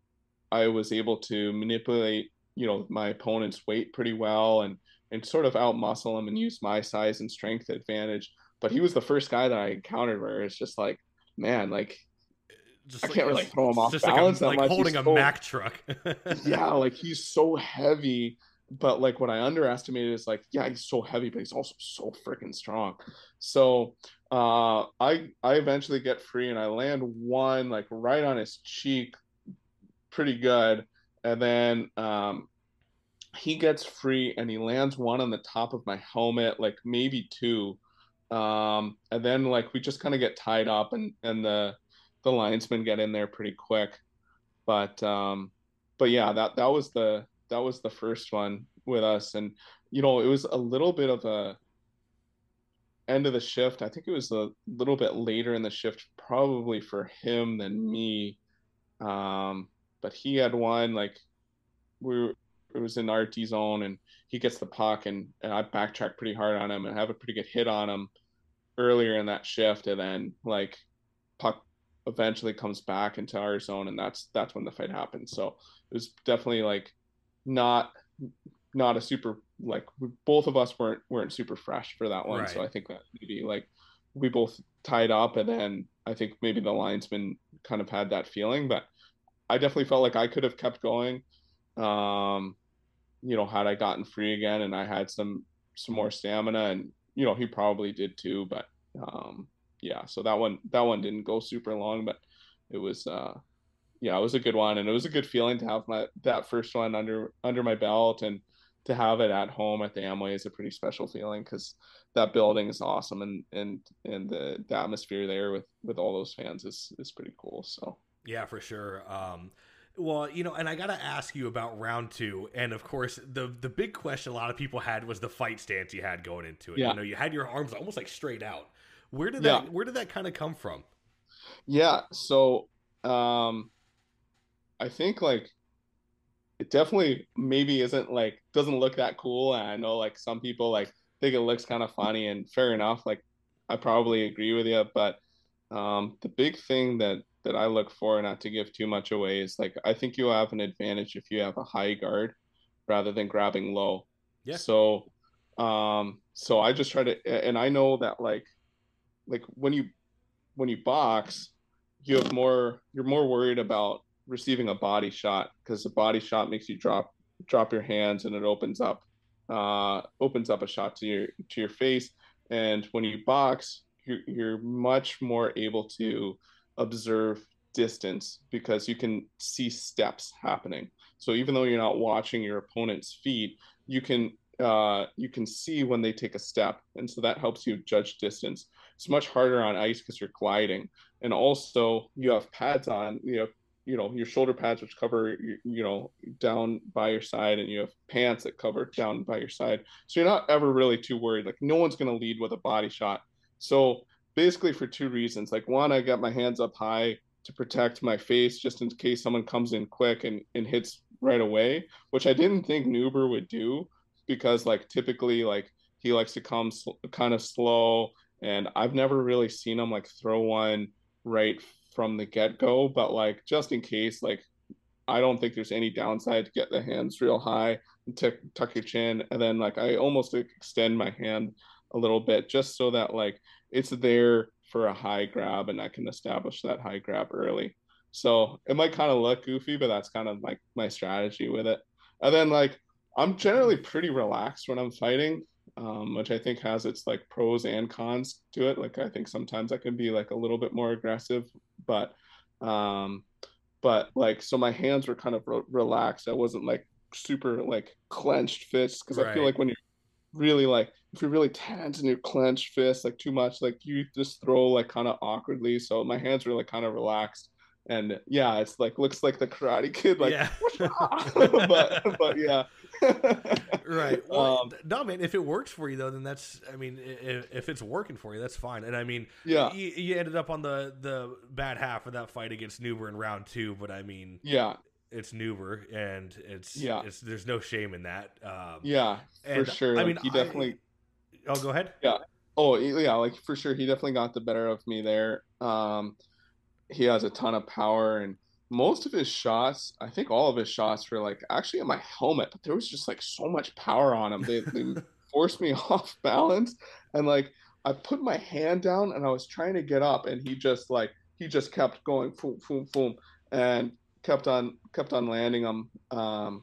I was able to manipulate, you know, my opponent's weight pretty well, and and sort of out muscle him and use my size and strength advantage. But he was the first guy that I encountered where it's just like, man, like Just I like, can't really throw him off just balance like, a, that like much. holding He's a so, Mack truck. yeah, like he's so heavy. But like what I underestimated is like, yeah, he's so heavy, but he's also so freaking strong. So uh, I I eventually get free and I land one like right on his cheek, pretty good, and then um, he gets free and he lands one on the top of my helmet, like maybe two, um, and then like we just kind of get tied up, and and the the linesmen get in there pretty quick, but um, but yeah, that that was the that was the first one with us, and you know, it was a little bit of a end of the shift. I think it was a little bit later in the shift, probably for him than me. Um, but he had one like we were, it was in our D zone, and he gets the puck, and, and I backtrack pretty hard on him and have a pretty good hit on him earlier in that shift, and then like puck eventually comes back into our zone, and that's that's when the fight happened. So it was definitely like not not a super, like we, both of us weren't weren't super fresh for that one. Right. So I think that maybe like we both tied up, and then I think maybe the linesman kind of had that feeling, but I definitely felt like I could have kept going. Um, you know, had I gotten free again and I had some some more stamina, and you know, he probably did too, but um yeah, so that one that one didn't go super long, but it was uh yeah, it was a good one, and it was a good feeling to have my that first one under under my belt, and to have it at home at the Amway is a pretty special feeling, because that building is awesome, and and and the, the atmosphere there with with all those fans is is pretty cool. So yeah, for sure. Um well, you know, and I got to ask you about round two. And of course, the the big question a lot of people had was the fight stance you had going into it. Yeah. You know, you had your arms almost like straight out. Where did that, yeah. where did that kind of come from? Yeah. So, um, I think like it definitely maybe isn't like, doesn't look that cool. And I know like some people like think it looks kind of funny, and fair enough. Like I probably agree with you, but um, the big thing that, that I look for, not to give too much away, is like I think you have an advantage if you have a high guard rather than grabbing low. Yeah. So um so I just try to, and I know that like like when you when you box, you have more you're more worried about receiving a body shot, because a body shot makes you drop drop your hands, and it opens up uh opens up a shot to your to your face. And when you box, you're, you're much more able to observe distance, because you can see steps happening. So even though you're not watching your opponent's feet, you can uh, you can see when they take a step, and so that helps you judge distance. It's much harder on ice because you're gliding, and also you have pads on. You have you know your shoulder pads, which cover you, you know down by your side, and you have pants that cover down by your side. So you're not ever really too worried. Like no one's going to lead with a body shot. So basically for two reasons. Like one, I got my hands up high to protect my face just in case someone comes in quick and, and hits right away, which I didn't think Nuber would do, because like typically like he likes to come sl- kind of slow, and I've never really seen him like throw one right from the get-go. But like just in case, like I don't think there's any downside to get the hands real high and t- tuck your chin, and then like I almost extend my hand a little bit just so that like it's there for a high grab, and I can establish that high grab early. So it might kind of look goofy, but that's kind of like my strategy with it. And then like I'm generally pretty relaxed when I'm fighting, um, which I think has its like pros and cons to it. Like I think sometimes I can be like a little bit more aggressive, but um, but like so my hands were kind of re- relaxed. I wasn't like super like clenched fists, because right. I feel like when you're really like if you're really tense and you're clenched fists like too much, like you just throw like kind of awkwardly. So my hands were like kind of relaxed, and yeah, it's like looks like the Karate Kid, like yeah. but but yeah. Right. Well, um, no, man, if it works for you though, then that's, I mean, if, if it's working for you, that's fine. And I mean, yeah, you, you ended up on the the bad half of that fight against Nuber in round two, but I mean, yeah, it's Nuber, and it's yeah, it's there's no shame in that. Um, yeah, for sure. I like, mean, he definitely. I, oh, go ahead. Yeah. Oh, yeah. Like for sure, he definitely got the better of me there. Um, he has a ton of power, and most of his shots, I think all of his shots were like actually in my helmet, but there was just like so much power on him. They, they forced me off balance, and like I put my hand down and I was trying to get up, and he just like he just kept going, boom, boom, boom, and kept on kept on landing them. Um,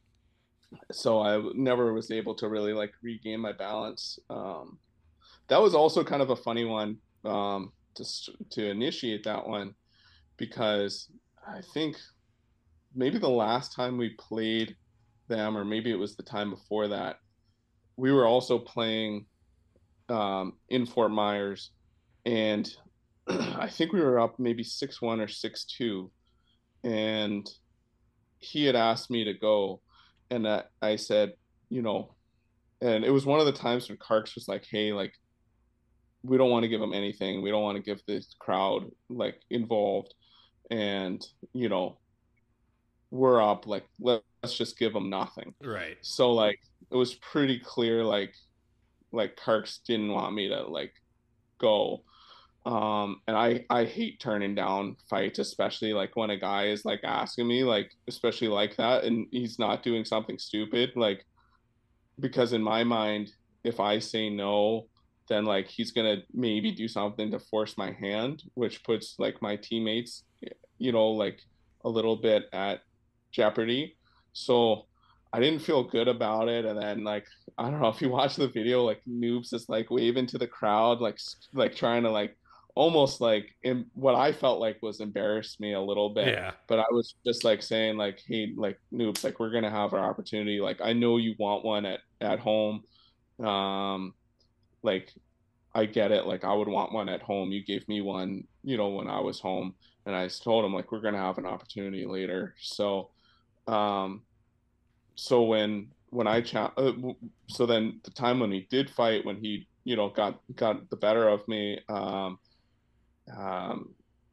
so I never was able to really like regain my balance. Um, that was also kind of a funny one um, to to initiate that one, because I think maybe the last time we played them, or maybe it was the time before that, we were also playing um, in Fort Myers, and I think we were up maybe six one or six two, and he had asked me to go, and I, I said, you know, and it was one of the times when Karks was like, hey, like, we don't want to give him anything. We don't want to give this crowd like involved. And, you know, we're up, like, let's just give them nothing. Right. So, like, it was pretty clear, like, like Karks didn't want me to, like, go. Um, and I, I hate turning down fights, especially, like, when a guy is, like, asking me, like, especially like that, and he's not doing something stupid. Like, because in my mind, if I say no, then like he's gonna maybe do something to force my hand, which puts like my teammates, you know, like a little bit at jeopardy. So I didn't feel good about it. And then like, I don't know if you watch the video, like Noobs is like waving to the crowd, like like trying to like almost like in what I felt like was embarrassed me a little bit. Yeah. But I was just like saying like, hey, like Noobs, like we're gonna have our opportunity. Like I know you want one at at home. Um, like I get it. Like I would want one at home. You gave me one, you know, when I was home, and I told him like we're gonna have an opportunity later. So, um, so when when I cha- uh, so then the time when he did fight, when he you know got got the better of me, um, um,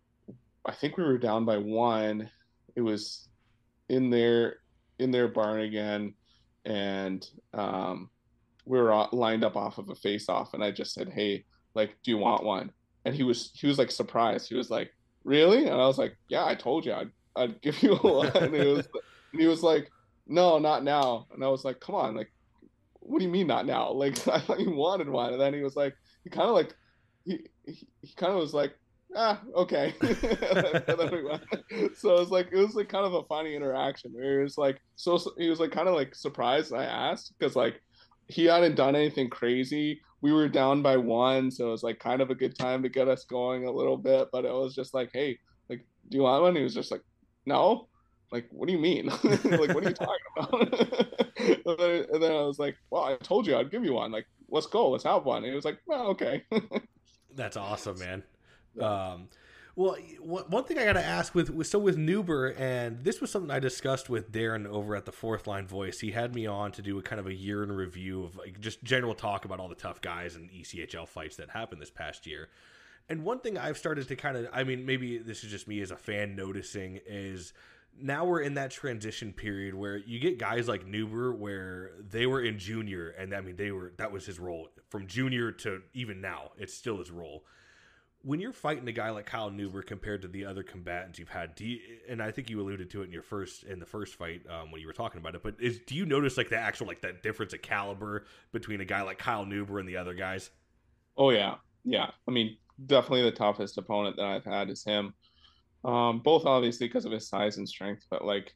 I think we were down by one. It was in their in their barn again, and um, we were lined up off of a face-off, and I just said, "Hey, like, do you want one?" And he was he was like surprised. He was like, "Really?" And I was like, "Yeah, I told you I'd I'd give you one." And he was and he was like, "No, not now." And I was like, "Come on, like, what do you mean not now? Like, I thought you wanted one." And then he was like, he kind of like he he, he kind of was like, ah, okay. And then we went. So it was like it was like kind of a funny interaction where he was like so he was like kind of like surprised I asked, because like he hadn't done anything crazy. We were down by one, so it was like kind of a good time to get us going a little bit. But it was just like, hey, like, do you want one? He was just like, no. Like, what do you mean? Like, what are you talking about? and, then, and then I was like, well, I told you I'd give you one. Like, let's go, let's have one. And he was like, well, okay. That's awesome, man. Um, well, one thing I got to ask with, with, so with Nuber, and this was something I discussed with Darren over at the Fourth Line Voice. He had me on to do a kind of a year in review of like just general talk about all the tough guys and E C H L fights that happened this past year. And one thing I've started to kind of, I mean, maybe this is just me as a fan noticing, is now we're in that transition period where you get guys like Nuber where they were in junior, and I mean, they were, that was his role from junior to even now. It's still his role. When you're fighting a guy like Kyle Nuber compared to the other combatants you've had, do you, and I think you alluded to it in your first in the first fight um, when you were talking about it, but is do you notice like the actual like that difference of caliber between a guy like Kyle Nuber and the other guys? Oh yeah, yeah. I mean, definitely the toughest opponent that I've had is him. Um, both obviously because of his size and strength, but like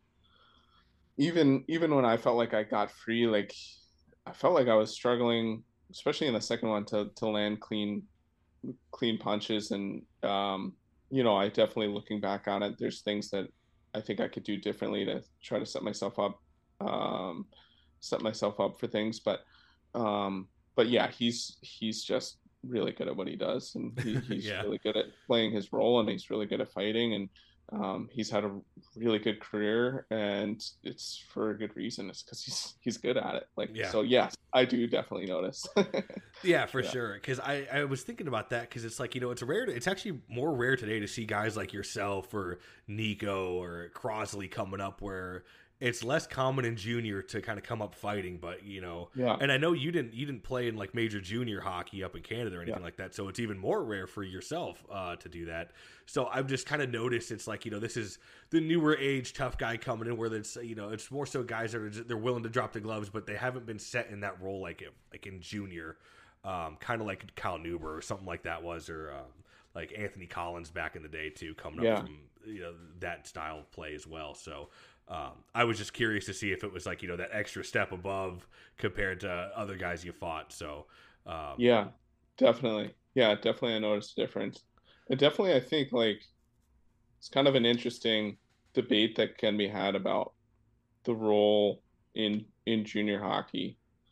even even when I felt like I got free, like I felt like I was struggling, especially in the second one, to to land clean. clean punches. And um you know, I definitely, looking back on it, there's things that I think I could do differently to try to set myself up um set myself up for things. But um but yeah, he's he's just really good at what he does, and he, he's yeah. really good at playing his role, and he's really good at fighting, and um he's had a really good career, and it's for a good reason. It's because he's he's good at it. Like yeah. So yes, I do definitely notice. Yeah, for yeah. sure. Because I, I was thinking about that, because it's like, you know, it's rare. To, it's actually more rare today to see guys like yourself or Nico or Crosley coming up, where it's less common in junior to kind of come up fighting. But you know, yeah. And I know you didn't you didn't play in like major junior hockey up in Canada or anything yeah. like that, so it's even more rare for yourself uh, to do that. So I've just kind of noticed it's like, you know, this is the newer age tough guy coming in, where it's, you know, it's more so guys that are just, they're willing to drop the gloves, but they haven't been set in that role like like in junior. Um, kind of like Kyle Nuber or something like that was, or um, like Anthony Collins back in the day too, coming yeah. up from, you know, that style of play as well. So um, I was just curious to see if it was like, you know, that extra step above compared to other guys you fought. So um, yeah, definitely. Yeah, definitely. I noticed a difference. And definitely, I think like it's kind of an interesting debate that can be had about the role in in junior hockey.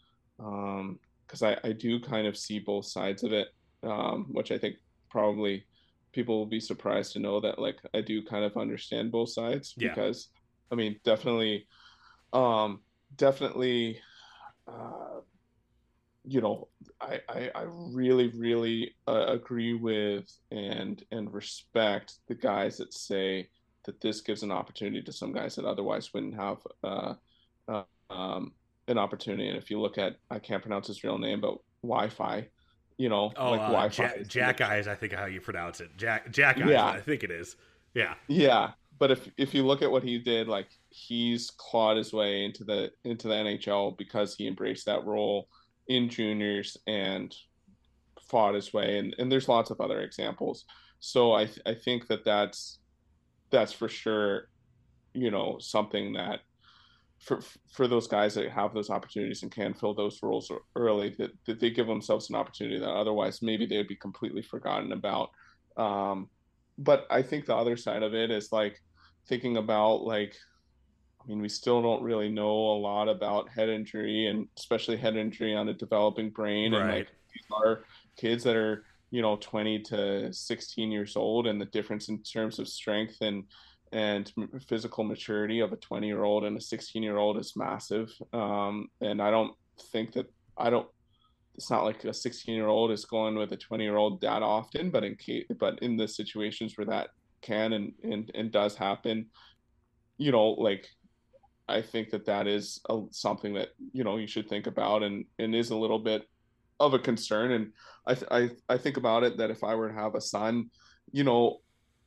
Um, because I, I do kind of see both sides of it, um, which I think probably people will be surprised to know that, like, I do kind of understand both sides. Yeah. Because, I mean, definitely, um, definitely, uh, you know, I, I, I really, really uh, agree with and and respect the guys that say that this gives an opportunity to some guys that otherwise wouldn't have uh, uh, um, an opportunity. And if you look at, I can't pronounce his real name, but Wi-Fi, you know, oh, like uh, Wi-Fi. Jack, Jack Eyes, I think how you pronounce it. Jack Jack Eyes, yeah. I think it is. Yeah. Yeah. but if if you look at what he did, like he's clawed his way into the into the N H L because he embraced that role in juniors and fought his way, and, and there's lots of other examples. So I th- I think that that's that's for sure, you know, something that for for those guys that have those opportunities and can fill those roles early, that, that they give themselves an opportunity that otherwise maybe they would be completely forgotten about. Um, but I think the other side of it is like thinking about like, I mean, we still don't really know a lot about head injury, and especially head injury on a developing brain. Right. And like these are kids that are, you know, twenty to sixteen years old, and the difference in terms of strength and and physical maturity of a twenty year old and a sixteen year old is massive. Um, and I don't think that I don't, it's not like a sixteen year old is going with a twenty year old that often, but in case, but in the situations where that can and, and, and does happen, you know, like, I think that that is a, something that, you know, you should think about, and, and is a little bit of a concern. And I, th- I, I think about it that if I were to have a son, you know,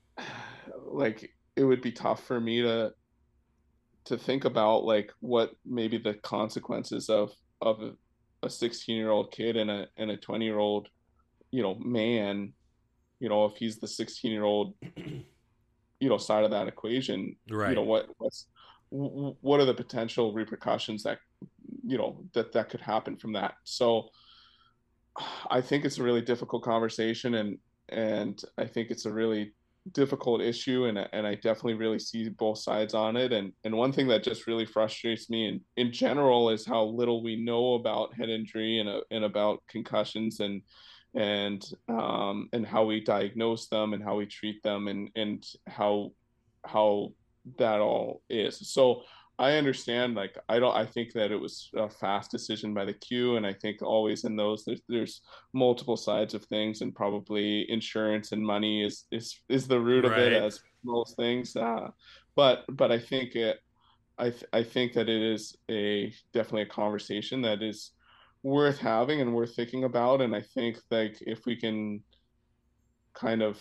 like, it would be tough for me to to think about like what maybe the consequences of of a sixteen year old kid and a and a twenty year old, you know, man, you know, if he's the sixteen year old, you know, side of that equation, right? You know, what what's what are the potential repercussions that, you know, that that could happen from that. So I think it's a really difficult conversation, and and I think it's a really difficult issue, and and I definitely really see both sides on it. And and one thing that just really frustrates me in, in general is how little we know about head injury and uh, and about concussions, and and um and how we diagnose them and how we treat them, and and how how that all is. So I understand, like, I don't, I think that it was a fast decision by the Q, and I think always in those, there's, there's multiple sides of things, and probably insurance and money is, is, is the root right. of it, as most things. Uh, but, but I think it, I, th- I think that it is a, definitely a conversation that is worth having and worth thinking about. And I think, like, if we can kind of,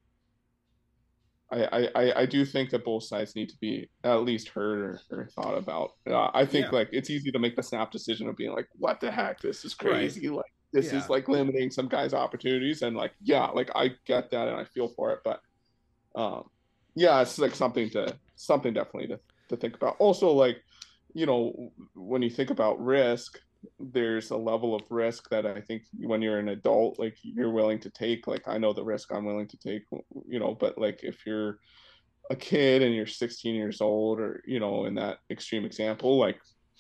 I, I, I do think that both sides need to be at least heard or, or thought about. Uh, I think yeah. like it's easy to make the snap decision of being like, what the heck, this is crazy. Right. Like this yeah. is like limiting some guys' opportunities. And like, yeah, like I get that and I feel for it. But um, yeah, it's like something to, something definitely to, to think about. Also, like, you know, when you think about risk, there's a level of risk that I think when you're an adult, like you're willing to take. Like I know the risk I'm willing to take, you know, but like if you're a kid and you're sixteen years old, or, you know, in that extreme example, like,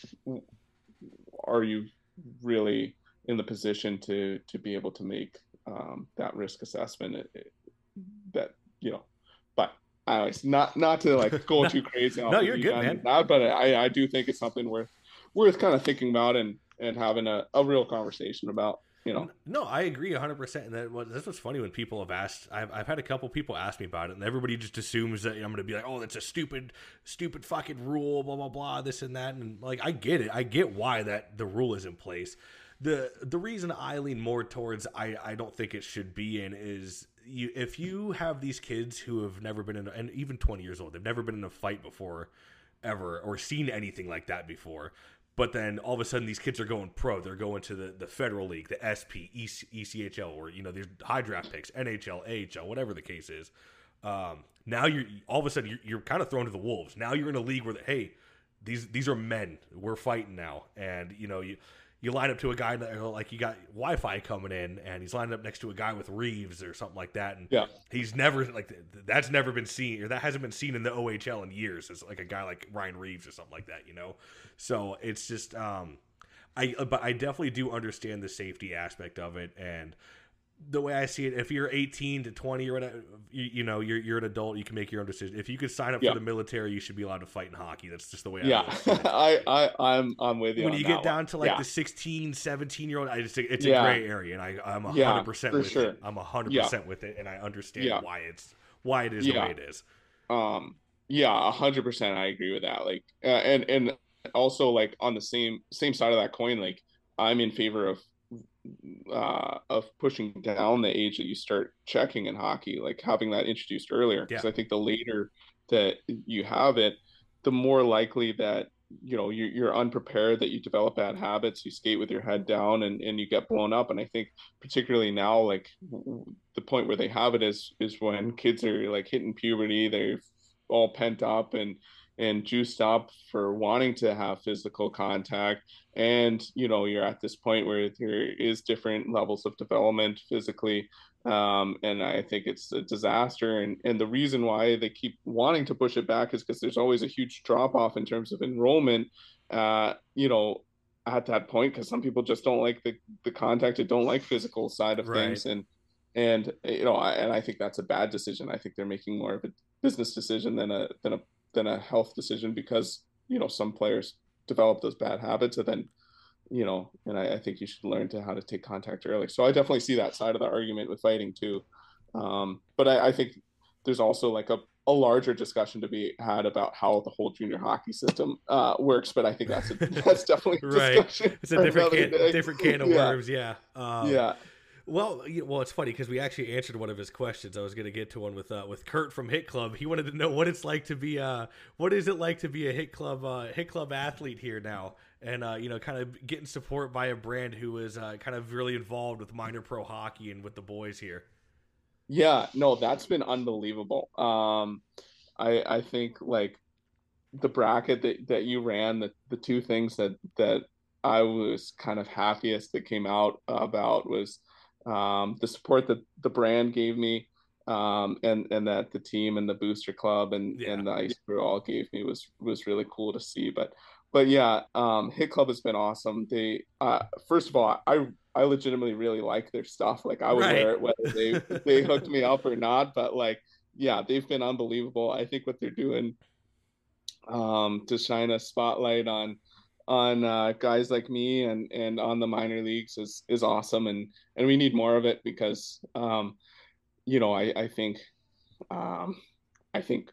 are you really in the position to, to be able to make um, that risk assessment that, you know, but anyways, not, not to like go too crazy. No, you're good, man. That, but I, I do think it's something worth, worth kind of thinking about, and, and having a, a real conversation about, you know. No, I agree one hundred percent. And that was, that's what's funny when people have asked, I've, I've had a couple people ask me about it, and everybody just assumes that I'm going to be like, oh, that's a stupid, stupid fucking rule, blah, blah, blah, this and that. And like, I get it. I get why that the rule is in place. The the reason I lean more towards I, I don't think it should be in is you if you have these kids who have never been in, and even twenty years old, they've never been in a fight before, ever, or seen anything like that before. But then all of a sudden these kids are going pro. They're going to the, the Federal League, the S P, E C H L, or, you know, there's high draft picks, N H L, A H L, whatever the case is. Um, now you're all of a sudden you're, you're kind of thrown to the wolves. Now you're in a league where, the, hey, these these are men. We're fighting now. And, you know, you you line up to a guy that, like, you got Wi-Fi coming in, and he's lined up next to a guy with Reeves or something like that. And yeah. he's never, like, that's never been seen, or that hasn't been seen in the O H L in years. It's like a guy like Ryan Reeves or something like that, you know? So it's just, um, I, but I definitely do understand the safety aspect of it. And the way I see it, if you're eighteen to twenty or whatever, you, you know, you're you're an adult, you can make your own decision. If you could sign up yeah. for the military, you should be allowed to fight in hockey. That's just the way yeah. I Yeah, I, I, I'm, I'm with you. When on you that get down one. to like yeah. the sixteen, seventeen year old, I just it's yeah. a gray area, and I, I'm a yeah, hundred percent with sure. it. I'm a hundred yeah. percent with it, and I understand yeah. why it's why it is yeah. the way it is. Um, yeah, a hundred percent. I agree with that. Like, uh, and and also, like, on the same same side of that coin, like, I'm in favor of uh of pushing down the age that you start checking in hockey, like having that introduced earlier, because yeah. I think the later that you have it, the more likely that, you know, you're, you're unprepared, that you develop bad habits, you skate with your head down, and, and you get blown up. And I think particularly now, like the point where they have it is, is when kids are like hitting puberty, they're all pent up and, and juiced up for wanting to have physical contact. And, you know, you're at this point where there is different levels of development physically. Um, and I think it's a disaster. And, and the reason why they keep wanting to push it back is because there's always a huge drop off in terms of enrollment, uh, you know, at that point, because some people just don't like the, the contact, they don't like physical side of Right. things. And, and, you know, I, and I think that's a bad decision. I think they're making more of a business decision than a, than a, than a health decision, because, you know, some players develop those bad habits, and then, you know, and I, I think you should learn to how to take contact early. So I definitely see that side of the argument with fighting too. Um, but I, I think there's also like a, a larger discussion to be had about how the whole junior hockey system uh, works. But I think that's a, that's definitely a right. discussion. It's a different can, day. different can of yeah. worms. Yeah. Um, yeah. Well, you, well, it's funny because we actually answered one of his questions. I was going to get to one with uh, with Kurt from Hit Club. He wanted to know what it's like to be uh what is it like to be a Hit Club uh, Hit Club athlete here now, and uh, you know, kind of getting support by a brand who is uh, kind of really involved with minor pro hockey and with the boys here. Yeah, no, that's been unbelievable. Um, I I think like the bracket that, that you ran, the the two things that that I was kind of happiest that came out about was um, the support that the brand gave me, um, and and that the team and the booster club and Yeah. and the ice crew all gave me was was really cool to see. But but yeah, um, Hit Club has been awesome. They uh, first of all, I I legitimately really like their stuff. Like I would Right. wear it whether they they hooked me up or not. But like, yeah, they've been unbelievable. I think what they're doing um, to shine a spotlight on on uh, guys like me and and on the minor leagues is is awesome, and and we need more of it, because um, you know, I I think um, I think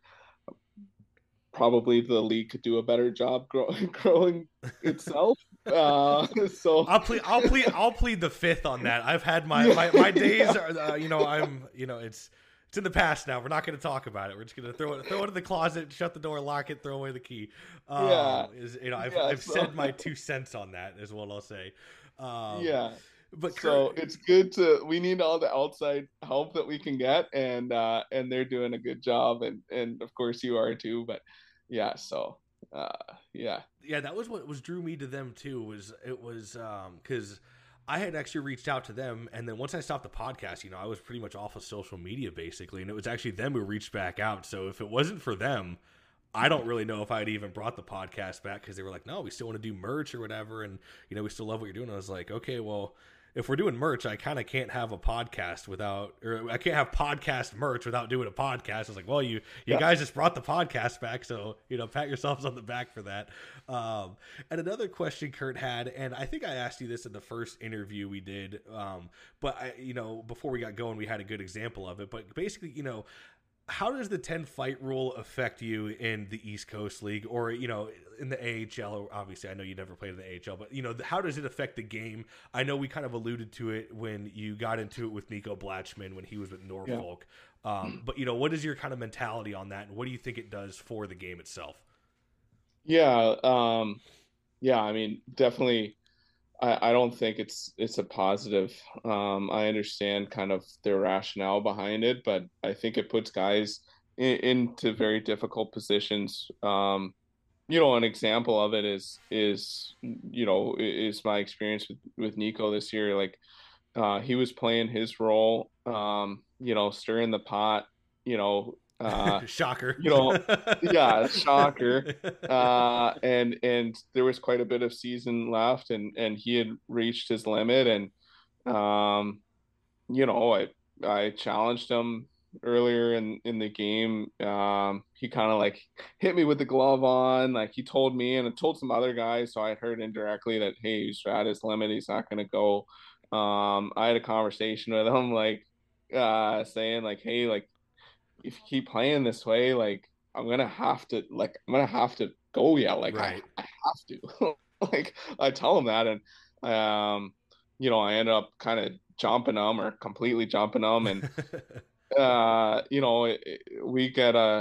probably the league could do a better job grow, growing itself. Uh, so I'll plead, I'll plead, I'll plead the fifth on that. I've had my my, my days are, uh, you know, I'm, you know, it's it's in the past now. We're not going to talk about it. We're just going to throw it throw it in the closet, shut the door, lock it, throw away the key. Um, Yeah. is you know, I've Yeah, I've so- said my two cents on that, is what I'll say. Um, yeah. but So Kurt, it's good to, we need all the outside help that we can get, and uh and they're doing a good job, and and of course you are too. But yeah, so uh yeah. yeah, that was what was drew me to them too. Was it was um because I had actually reached out to them, and then once I stopped the podcast, you know, I was pretty much off of social media basically, and it was actually them who reached back out. So if it wasn't for them, I don't really know if I'd even brought the podcast back, because they were like, no, we still want to do merch or whatever, and you know, we still love what you're doing. I was like, okay, well, if we're doing merch, I kind of can't have a podcast without, or I can't have podcast merch without doing a podcast. I was like, well, you you Yeah. guys just brought the podcast back, so you know, pat yourselves on the back for that. Um, and another question Kurt had, and I think I asked you this in the first interview we did, um, but I, you know, before we got going, we had a good example of it. But basically, you know, how does the ten fight rule affect you in the East Coast League, or, you know, in the A H L? Or obviously, I know you never played in the A H L, but, you know, how does it affect the game? I know we kind of alluded to it when you got into it with Nico Blatchman when he was with Norfolk. Yeah. Um, but, you know, what is your kind of mentality on that, and what do you think it does for the game itself? Yeah, um, yeah, I mean, definitely. I, I don't think it's it's a positive. Um, I understand kind of their rationale behind it, but I think it puts guys in, into very difficult positions. Um, you know, an example of it is is you know is my experience with, with Nico this year. Like, uh, he was playing his role, um, you know, stirring the pot, you know. Uh, shocker. You know, yeah, shocker. Uh, and and there was quite a bit of season left, and and he had reached his limit, and um, you know, I I challenged him earlier in in the game. Um, he kind of like hit me with the glove on, like he told me, and it told some other guys, so I heard indirectly that, hey, he's at his limit, he's not gonna go. Um, I had a conversation with him, like uh, saying like, hey, like, if you keep playing this way, like I'm gonna have to, like I'm gonna have to go, yeah, like right. I, I have to. Like I tell him that, and um, you know, I ended up kind of jumping him or completely jumping him, and uh, you know, it, it, we get a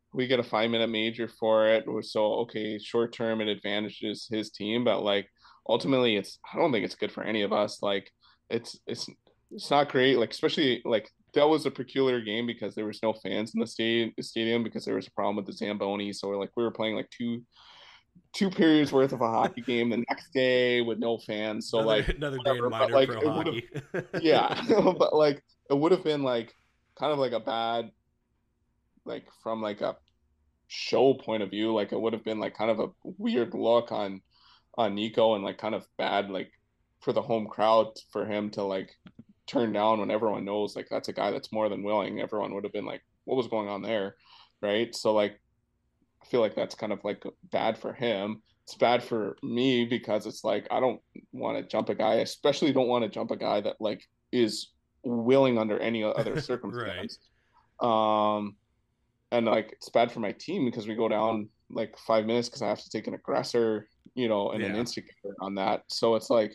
we get a five minute major for it. So, okay, short term, it advantages his team, but like ultimately it's, I don't think it's good for any of us. Like it's, it's, it's not great. Like, especially like that was a peculiar game because there was no fans in the stadium, stadium because there was a problem with the Zamboni. So like we were playing like two, two periods worth of a hockey game the next day with no fans. So another, like another whatever, day in minor like, pro hockey. Yeah. But like, it would have been like kind of like a bad, like from like a show point of view, like it would have been like kind of a weird look on on Nico and like kind of bad like for the home crowd for him to like turn down when everyone knows like that's a guy that's more than willing. Everyone would have been like, what was going on there? Right. So like I feel like that's kind of like bad for him. It's bad for me because it's like I don't want to jump a guy, especially don't want to jump a guy that like is willing under any other circumstance. Right. Um And like it's bad for my team because we go down like five minutes because I have to take an aggressor, you know, and yeah. an instigator on that. So it's like,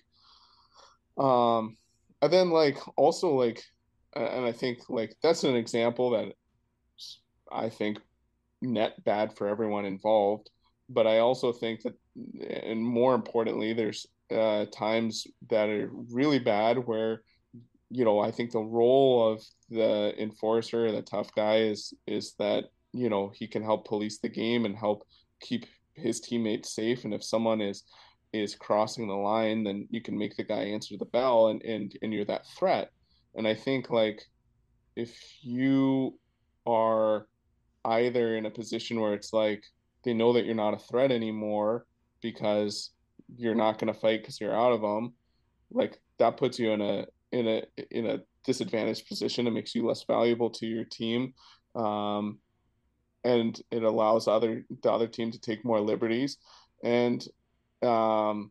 um, and then like also like, and I think like that's an example that I think net bad for everyone involved. But I also think that, and more importantly, there's uh, times that are really bad where, you know, I think the role of the enforcer, the tough guy is, is that, you know, he can help police the game and help keep his teammates safe. And if someone is, is crossing the line, then you can make the guy answer the bell and, and, and you're that threat. And I think like, if you are either in a position where it's like, they know that you're not a threat anymore because you're not going to fight because you're out of them, like that puts you in a, in a in a disadvantaged position. It makes you less valuable to your team, um, and it allows other the other team to take more liberties, and um,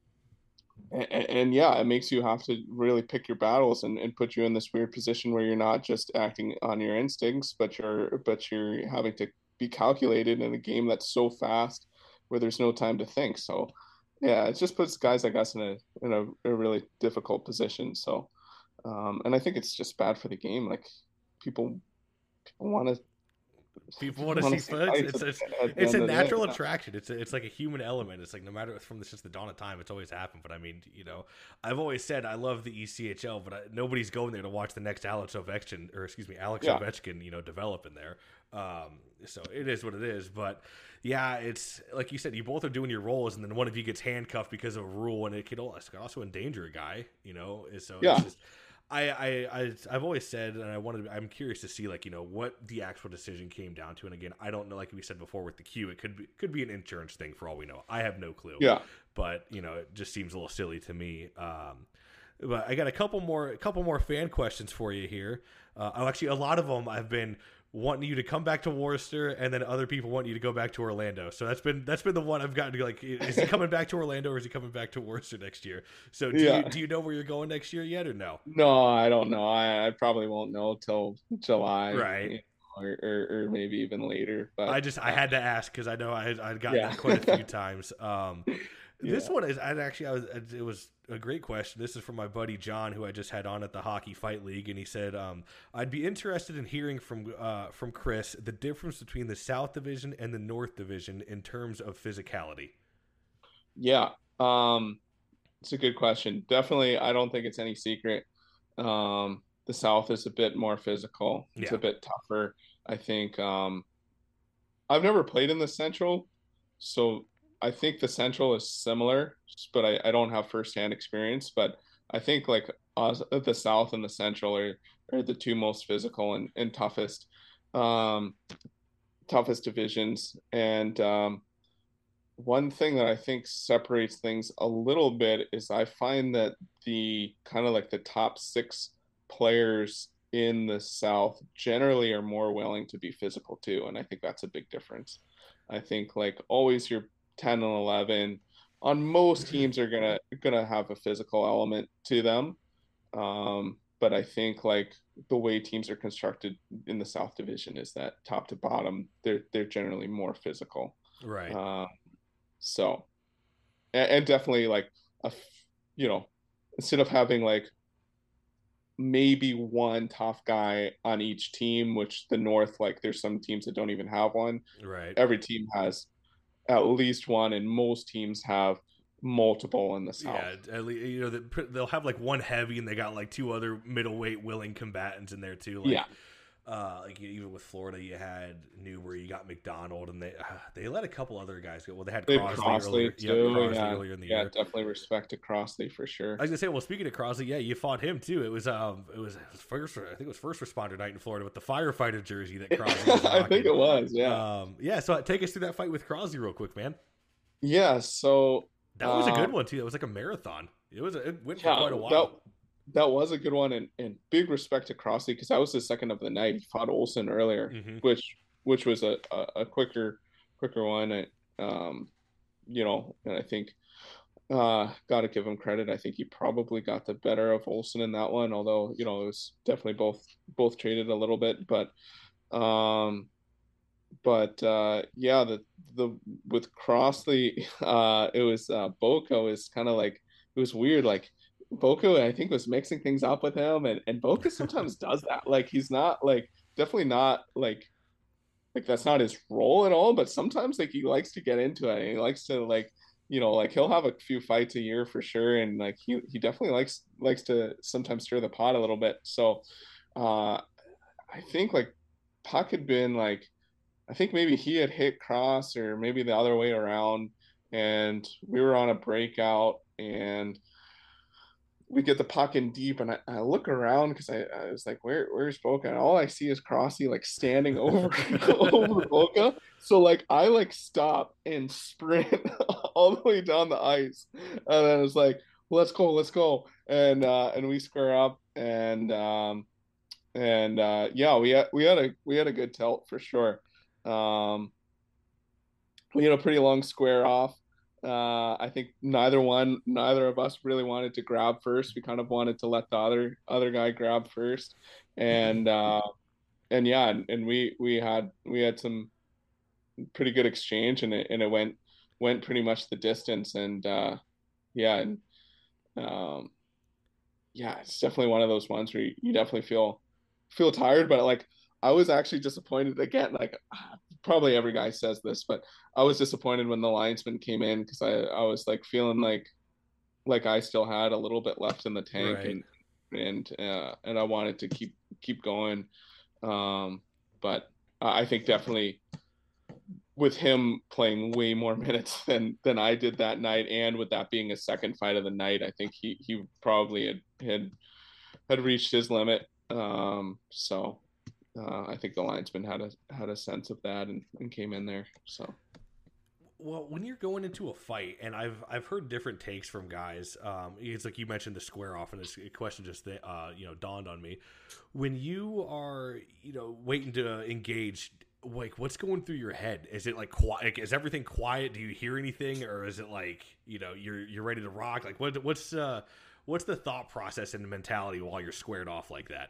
and, and yeah, it makes you have to really pick your battles and, and put you in this weird position where you're not just acting on your instincts, but you're but you're having to be calculated in a game that's so fast where there's no time to think. So yeah, it just puts guys like us in a in a, a really difficult position. So, um, and I think it's just bad for the game. Like people, people want to, people want to see fights. It's it's, it's a natural attraction. It's a, it's like a human element. It's like no matter from just the dawn of time, it's always happened. But I mean, you know, I've always said I love the E C H L, but I, nobody's going there to watch the next Alex Ovechkin or excuse me, Alex yeah. Ovechkin, you know, develop in there. Um, so it is what it is. But yeah, it's like you said, you both are doing your roles, and then one of you gets handcuffed because of a rule, and it could also endanger a guy, you know. So yeah. It's just, I, I, I, I've always said, and I wanted, I'm curious to see, like, you know, what the actual decision came down to. And again, I don't know, like we said before with the Q, it could be, could be an insurance thing for all we know. I have no clue. Yeah. But you know, it just seems a little silly to me. Um, but I got a couple more, a couple more fan questions for you here. Uh, oh, actually, a lot of them I've been wanting you to come back to Worcester, and then other people want you to go back to Orlando. So that's been that's been the one I've gotten to, like, is he coming back to Orlando or is he coming back to Worcester next year? So do, yeah. you, do you know where you're going next year yet or no? No, I don't know. I, I probably won't know till July, right? You know, or, or or maybe even later. But I just I had to ask because I know I I'd gotten yeah. that quite a few times. Um, This yeah. one is, I actually, I was, it was a great question. This is from my buddy John, who I just had on at the Hockey Fight League, and he said, um, "I'd be interested in hearing from uh, from Chris the difference between the South Division and the North Division in terms of physicality." Yeah, um, it's a good question. Definitely, I don't think it's any secret. Um, the South is a bit more physical. It's yeah. a bit tougher. I think. Um, I've never played in the Central, so I think the Central is similar, but I, I don't have firsthand experience. But I think like us, the South and the Central are, are the two most physical and, and toughest, um, toughest divisions. And um, one thing that I think separates things a little bit is I find that the kind of like the top six players in the South generally are more willing to be physical too. And I think that's a big difference. I think like always you're ten and eleven on most teams are gonna gonna have a physical element to them, um but I think like the way teams are constructed in the South Division is that top to bottom they're they're generally more physical, right? Um so and, and definitely like a you know instead of having like maybe one tough guy on each team, which the North, like there's some teams that don't even have one. Right. Every team has at least one, and most teams have multiple in the South. Yeah, at least, you know, they'll have like one heavy, and they got like two other middleweight willing combatants in there too. Like, yeah. Uh, like even with Florida, you had Newber, you got McDonald, and they uh, they let a couple other guys go. Well, they had they Crossley, Crossley earlier, too. Yeah, Crossley yeah, earlier in the yeah year. Definitely respect to Crossley for sure. I was gonna say, well, speaking of Crossley, yeah, you fought him too. It was um, it was, it was first, I think it was first responder night in Florida with the firefighter jersey that Crossley was I think it was, yeah, um, yeah. So take us through that fight with Crossley real quick, man. Yeah, so that was a good um, one too. That was like a marathon. It was, a, it went yeah, for quite a while. That, That was a good one, and, and big respect to Crossley because that was the second of the night. He fought Olsen earlier, mm-hmm. which which was a, a, a quicker quicker one. I, um, you know, and I think uh, got to give him credit. I think he probably got the better of Olsen in that one, although you know it was definitely both both traded a little bit. But um, but uh, yeah, the the with Crossley, uh, it was uh, Boca was kind of like it was weird, like. Boca, I think, was mixing things up with him, and, and Boca sometimes does that. Like he's not like definitely not like like that's not his role at all. But sometimes like he likes to get into it. And he likes to like you know like he'll have a few fights a year for sure, and like he he definitely likes likes to sometimes stir the pot a little bit. So uh, I think like Puck had been like I think maybe he had hit Cross or maybe the other way around, and we were on a breakout and. We get the puck in deep, and I, I look around because I, I was like, "Where, where's Boca?" And all I see is Crossley like standing over over Boca. So like I like stop and sprint all the way down the ice, and then I was like, "Let's go, let's go!" And uh, and we square up, and um, and uh, yeah, we had we had a we had a good tilt for sure. Um, we had a pretty long square off. Uh, I think neither one, neither of us really wanted to grab first. We kind of wanted to let the other other guy grab first, and uh, and yeah, and, and we we had we had some pretty good exchange, and it and it went went pretty much the distance, and uh, yeah, and um, yeah, it's definitely one of those ones where you, you definitely feel feel tired, but like I was actually disappointed again. Like probably every guy says this, but I was disappointed when the linesman came in because I, I was like feeling like like I still had a little bit left in the tank, right. and and uh, and I wanted to keep keep going. Um, but I think definitely with him playing way more minutes than than I did that night, and with that being a second fight of the night, I think he he probably had had had reached his limit. Um, so. Uh, I think the linesman had a had a sense of that and, and came in there. So, well, when you're going into a fight, and I've I've heard different takes from guys. Um, it's like you mentioned the square off, and this question just uh, you know dawned on me. When you are you know waiting to engage, like what's going through your head? Is it like quiet? Is everything quiet? Do you hear anything, or is it like you know you're you're ready to rock? Like what what's uh, what's the thought process and the mentality while you're squared off like that?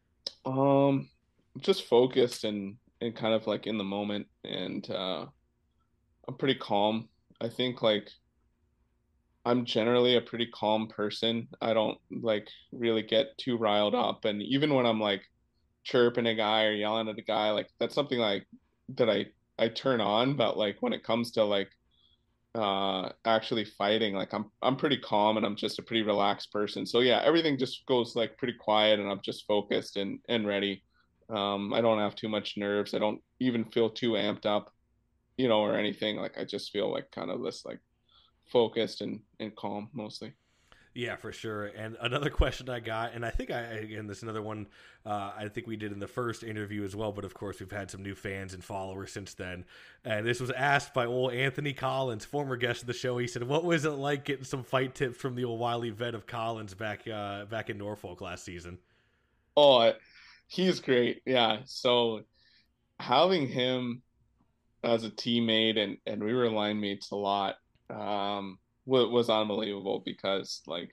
Um. Just focused and and kind of like in the moment, and uh I'm pretty calm. I think like I'm generally a pretty calm person. I don't like really get too riled up, and even when I'm like chirping a guy or yelling at a guy, like that's something like that I I turn on, but like when it comes to like uh actually fighting, like I'm I'm pretty calm, and I'm just a pretty relaxed person. So yeah, everything just goes like pretty quiet, and I'm just focused and and ready. Um, I don't have too much nerves. I don't even feel too amped up, you know, or anything. Like I just feel like kind of this like focused and, and calm mostly. Yeah, for sure. And another question I got, and I think I, again, this is another one uh, I think we did in the first interview as well, but of course we've had some new fans and followers since then. And this was asked by old Anthony Collins, former guest of the show. He said, what was it like getting some fight tips from the old wily vet of Collins back, uh, back in Norfolk last season? Oh, I, He's great. Yeah. So having him as a teammate, and, and we were line mates a lot, um, was, was unbelievable because like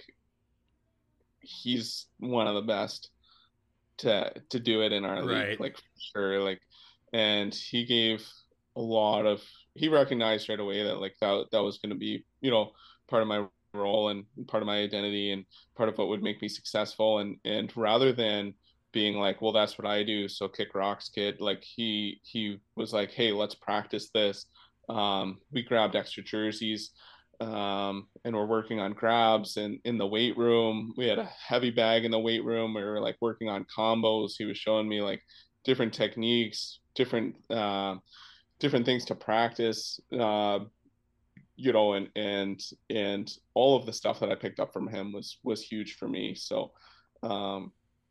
he's one of the best to to do it in our right. league, like for sure. Like, and he gave a lot of he recognized right away that like that that was going to be, you know, part of my role and part of my identity and part of what would make me successful. And and rather than being like, well, that's what I do, so kick rocks, kid, like he he was like, hey, let's practice this. Um, we grabbed extra jerseys, um, and we're working on grabs. And in the weight room, we had a heavy bag in the weight room. We were like working on combos. He was showing me like different techniques, different uh, different things to practice. Uh, you know, and and and all of the stuff that I picked up from him was was huge for me. So, um,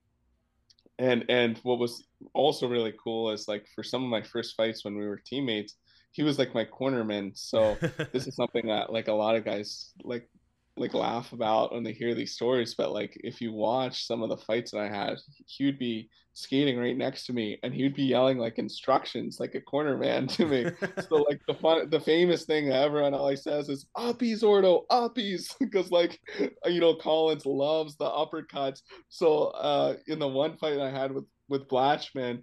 and and what was also really cool is like for some of my first fights when we were teammates, he was like my cornerman. So this is something that like a lot of guys like like laugh about when they hear these stories. But like if you watch some of the fights that I had, he would be skating right next to me and he would be yelling like instructions like a cornerman to me. So like the fun the famous thing that everyone always says is uppies, Ordo, uppies, because like you know Collins loves the uppercuts. So uh in the one fight I had with with Blatchman,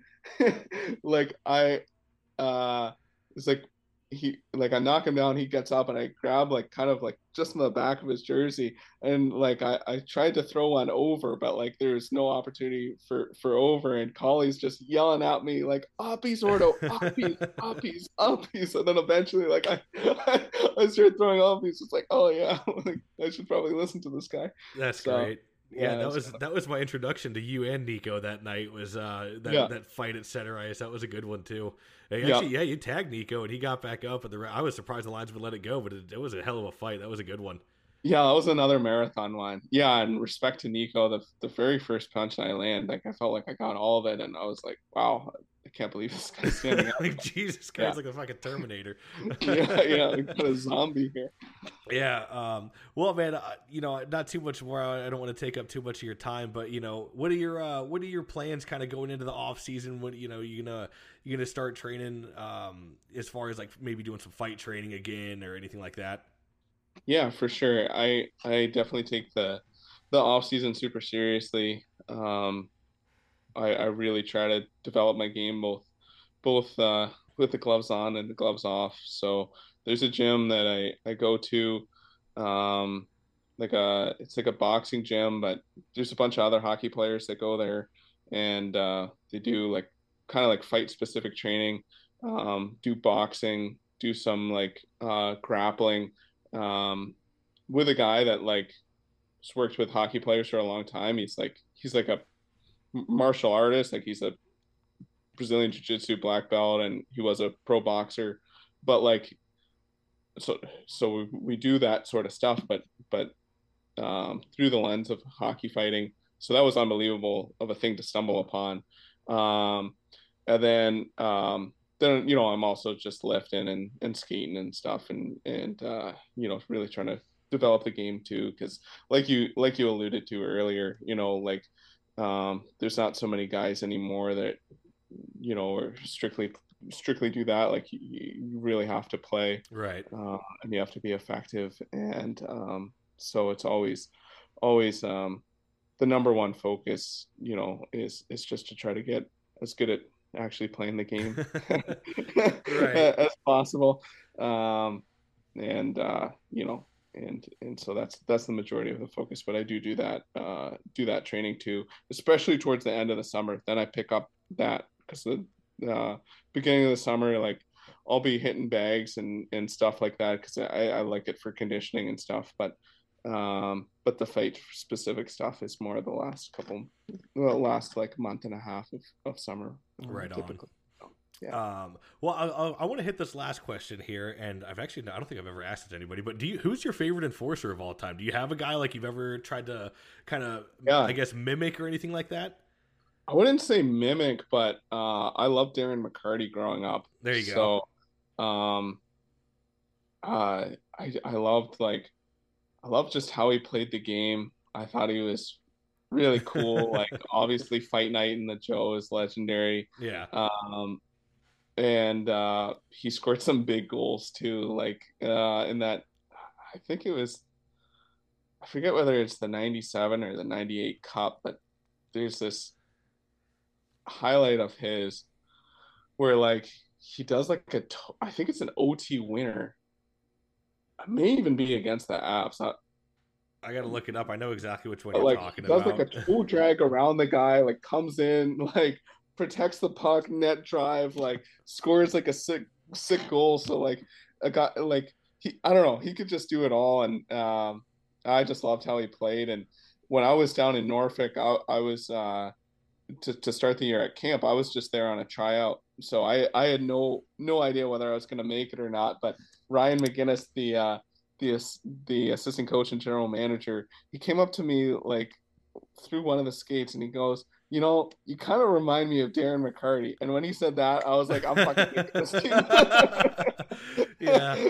like I uh it's like he like I knock him down, he gets up and I grab like kind of like just in the back of his jersey and like I, I tried to throw one over, but like there's no opportunity for for over, and Colley's just yelling at me like uppies, Ordo, uppies, uppies, uppies, and then eventually like I I, I started throwing uppies. It's like, oh yeah, like, I should probably listen to this guy. That's so, great. Yeah, yeah, that was kinda... that was my introduction to you and Nico that night. Was uh that, yeah. that fight at Center Ice. That was a good one too. Hey, actually, yeah. yeah, you tagged Nico and he got back up. And the I was surprised the linesman let it go, but it, it was a hell of a fight. That was a good one. Yeah, that was another marathon one. Yeah, and respect to Nico, the the very first punch I land, like I felt like I got all of it, and I was like, wow, I can't believe this guy's standing up. Like Jesus Christ, yeah. Like a fucking Terminator. yeah, yeah, we got a zombie here. Yeah. Um, well, man, uh, you know, not too much more. I don't want to take up too much of your time, but you know, what are your uh, what are your plans kind of going into the off season? What you know, you gonna you gonna start training um, as far as like maybe doing some fight training again or anything like that? Yeah, for sure. I I definitely take the the off season super seriously. Um, I I really try to develop my game both both uh, with the gloves on and the gloves off. So there's a gym that I I go to, um, like a it's like a boxing gym, but there's a bunch of other hockey players that go there, and uh, they do like kind of like fight specific training, um, do boxing, do some like uh, grappling. Um, with a guy that like has worked with hockey players for a long time. He's like he's like a martial artist, like he's a Brazilian jiu-jitsu black belt, and he was a pro boxer. But like so so we, we do that sort of stuff, but but um, through the lens of hockey fighting. So that was unbelievable of a thing to stumble upon. Um, and then um, then you know I'm also just lifting and, and skating and stuff, and and uh, you know really trying to develop the game too, because like you like you alluded to earlier, you know like um, there's not so many guys anymore that you know are strictly strictly do that. Like you, you really have to play, right, uh, and you have to be effective, and um, so it's always always um, the number one focus, you know, is is just to try to get as good at actually playing the game right. as possible, um, and uh, you know, and and so that's that's the majority of the focus. But I do do that uh, do that training too, especially towards the end of the summer. Then I pick up that because the uh, beginning of the summer, like I'll be hitting bags and and stuff like that because I, I like it for conditioning and stuff. But um, but the fight specific stuff is more the last couple, the last like month and a half of, of summer. Right typically. on. Yeah. Um, well, I, I, I want to hit this last question here, and I've actually I don't think I've ever asked it to anybody. But do you who's your favorite enforcer of all time? Do you have a guy like you've ever tried to kind of yeah. I guess mimic or anything like that? I wouldn't say mimic, but uh, I loved Darren McCarty growing up. There you go. So, um, uh, I I loved like I loved just how he played the game. I thought he was really cool. Like obviously, Fight Night in the Joe is legendary. Yeah. Um, and uh, he scored some big goals too. Like uh, in that, I think it was. I forget whether it's the ninety-seven or the ninety-eight Cup, but there's this highlight of his where like he does like a I think it's an O T winner. It may even be against the Avs. I, I gotta look it up. I know exactly which one you're like, talking does about. like a toe drag around the guy, like comes in, like protects the puck, net drive, like scores like a sick sick goal. So like a guy like he, I don't know, he could just do it all, and um, I just loved how he played. And when I was down in Norfolk, I, I was uh, to to start the year at camp. I was just there on a tryout, so I I had no no idea whether I was going to make it or not. But Ryan McGinnis, the uh, the the assistant coach and general manager, he came up to me like through one of the skates and he goes, you know, you kind of remind me of Darren McCarty. And when he said that, I was like, I'm fucking taking this team. Yeah.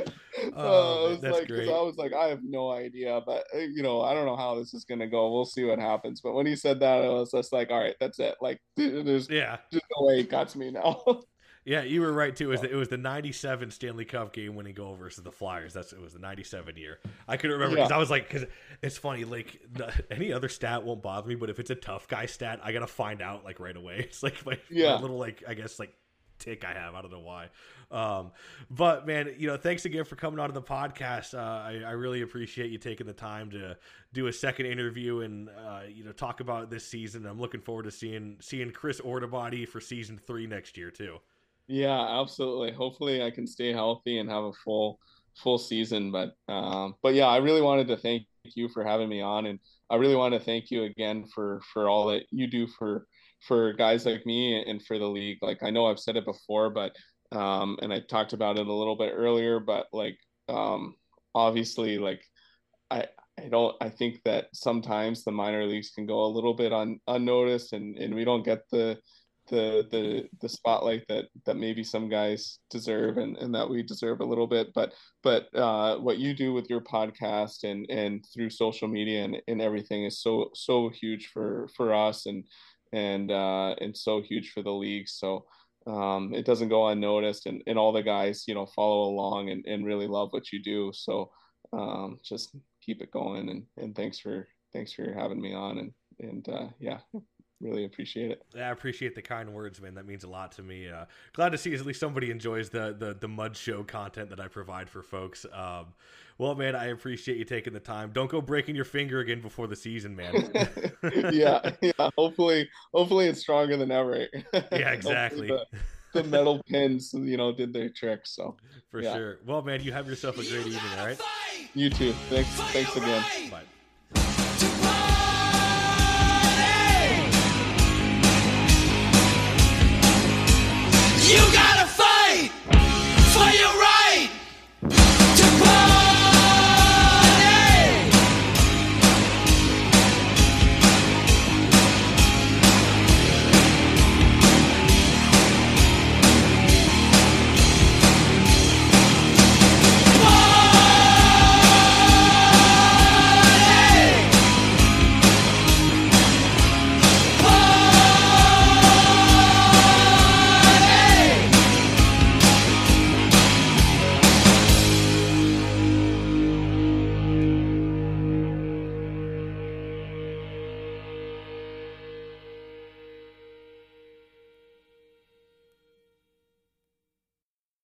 Oh, uh, I was that's like, great. I was like, I have no idea, but you know, I don't know how this is gonna go. We'll see what happens. But when he said that, I was just like, all right, that's it. Like, there's yeah, just no way he got to me now. Yeah, you were right too. It was the, it was the ninety-seven Stanley Cup game winning goal versus the Flyers. That's it was the ninety-seven year. I couldn't remember because yeah. I was like, because it's funny. Like the, any other stat won't bother me, but if it's a tough guy stat, I gotta find out like right away. It's like my, yeah. my little like I guess like tick I have. I don't know why. Um, but man, you know, thanks again for coming on to the podcast. Uh, I, I really appreciate you taking the time to do a second interview and uh, you know talk about this season. I'm looking forward to seeing seeing Chris Ortobody for season three next year too. Yeah, absolutely. Hopefully I can stay healthy and have a full full season. But um, but yeah, I really wanted to thank you for having me on, and I really want to thank you again for for all that you do for for guys like me and for the league. Like I know I've said it before, but um, and I talked about it a little bit earlier, but like um, obviously like I I don't I think that sometimes the minor leagues can go a little bit un, unnoticed and, and we don't get the the the the spotlight that that maybe some guys deserve and, and that we deserve a little bit. But but uh, what you do with your podcast and and through social media and, and everything is so so huge for for us and and uh, and so huge for the league. So um, it doesn't go unnoticed, and, and all the guys, you know, follow along and, and really love what you do. So um, just keep it going, and, and thanks for thanks for having me on, and and uh, yeah, really appreciate it. Yeah, I appreciate the kind words, man. That means a lot to me. Uh, glad to see at least somebody enjoys the the the Mud Show content that I provide for folks. Um, well, man, I appreciate you taking the time. Don't go breaking your finger again before the season, man. yeah, yeah. Hopefully, hopefully it's stronger than ever. Yeah, exactly. the, the metal pins, you know, did their trick. So for yeah. sure. Well, man, you have yourself a great evening. All right. You too. Thanks. Thanks again. Bye. You got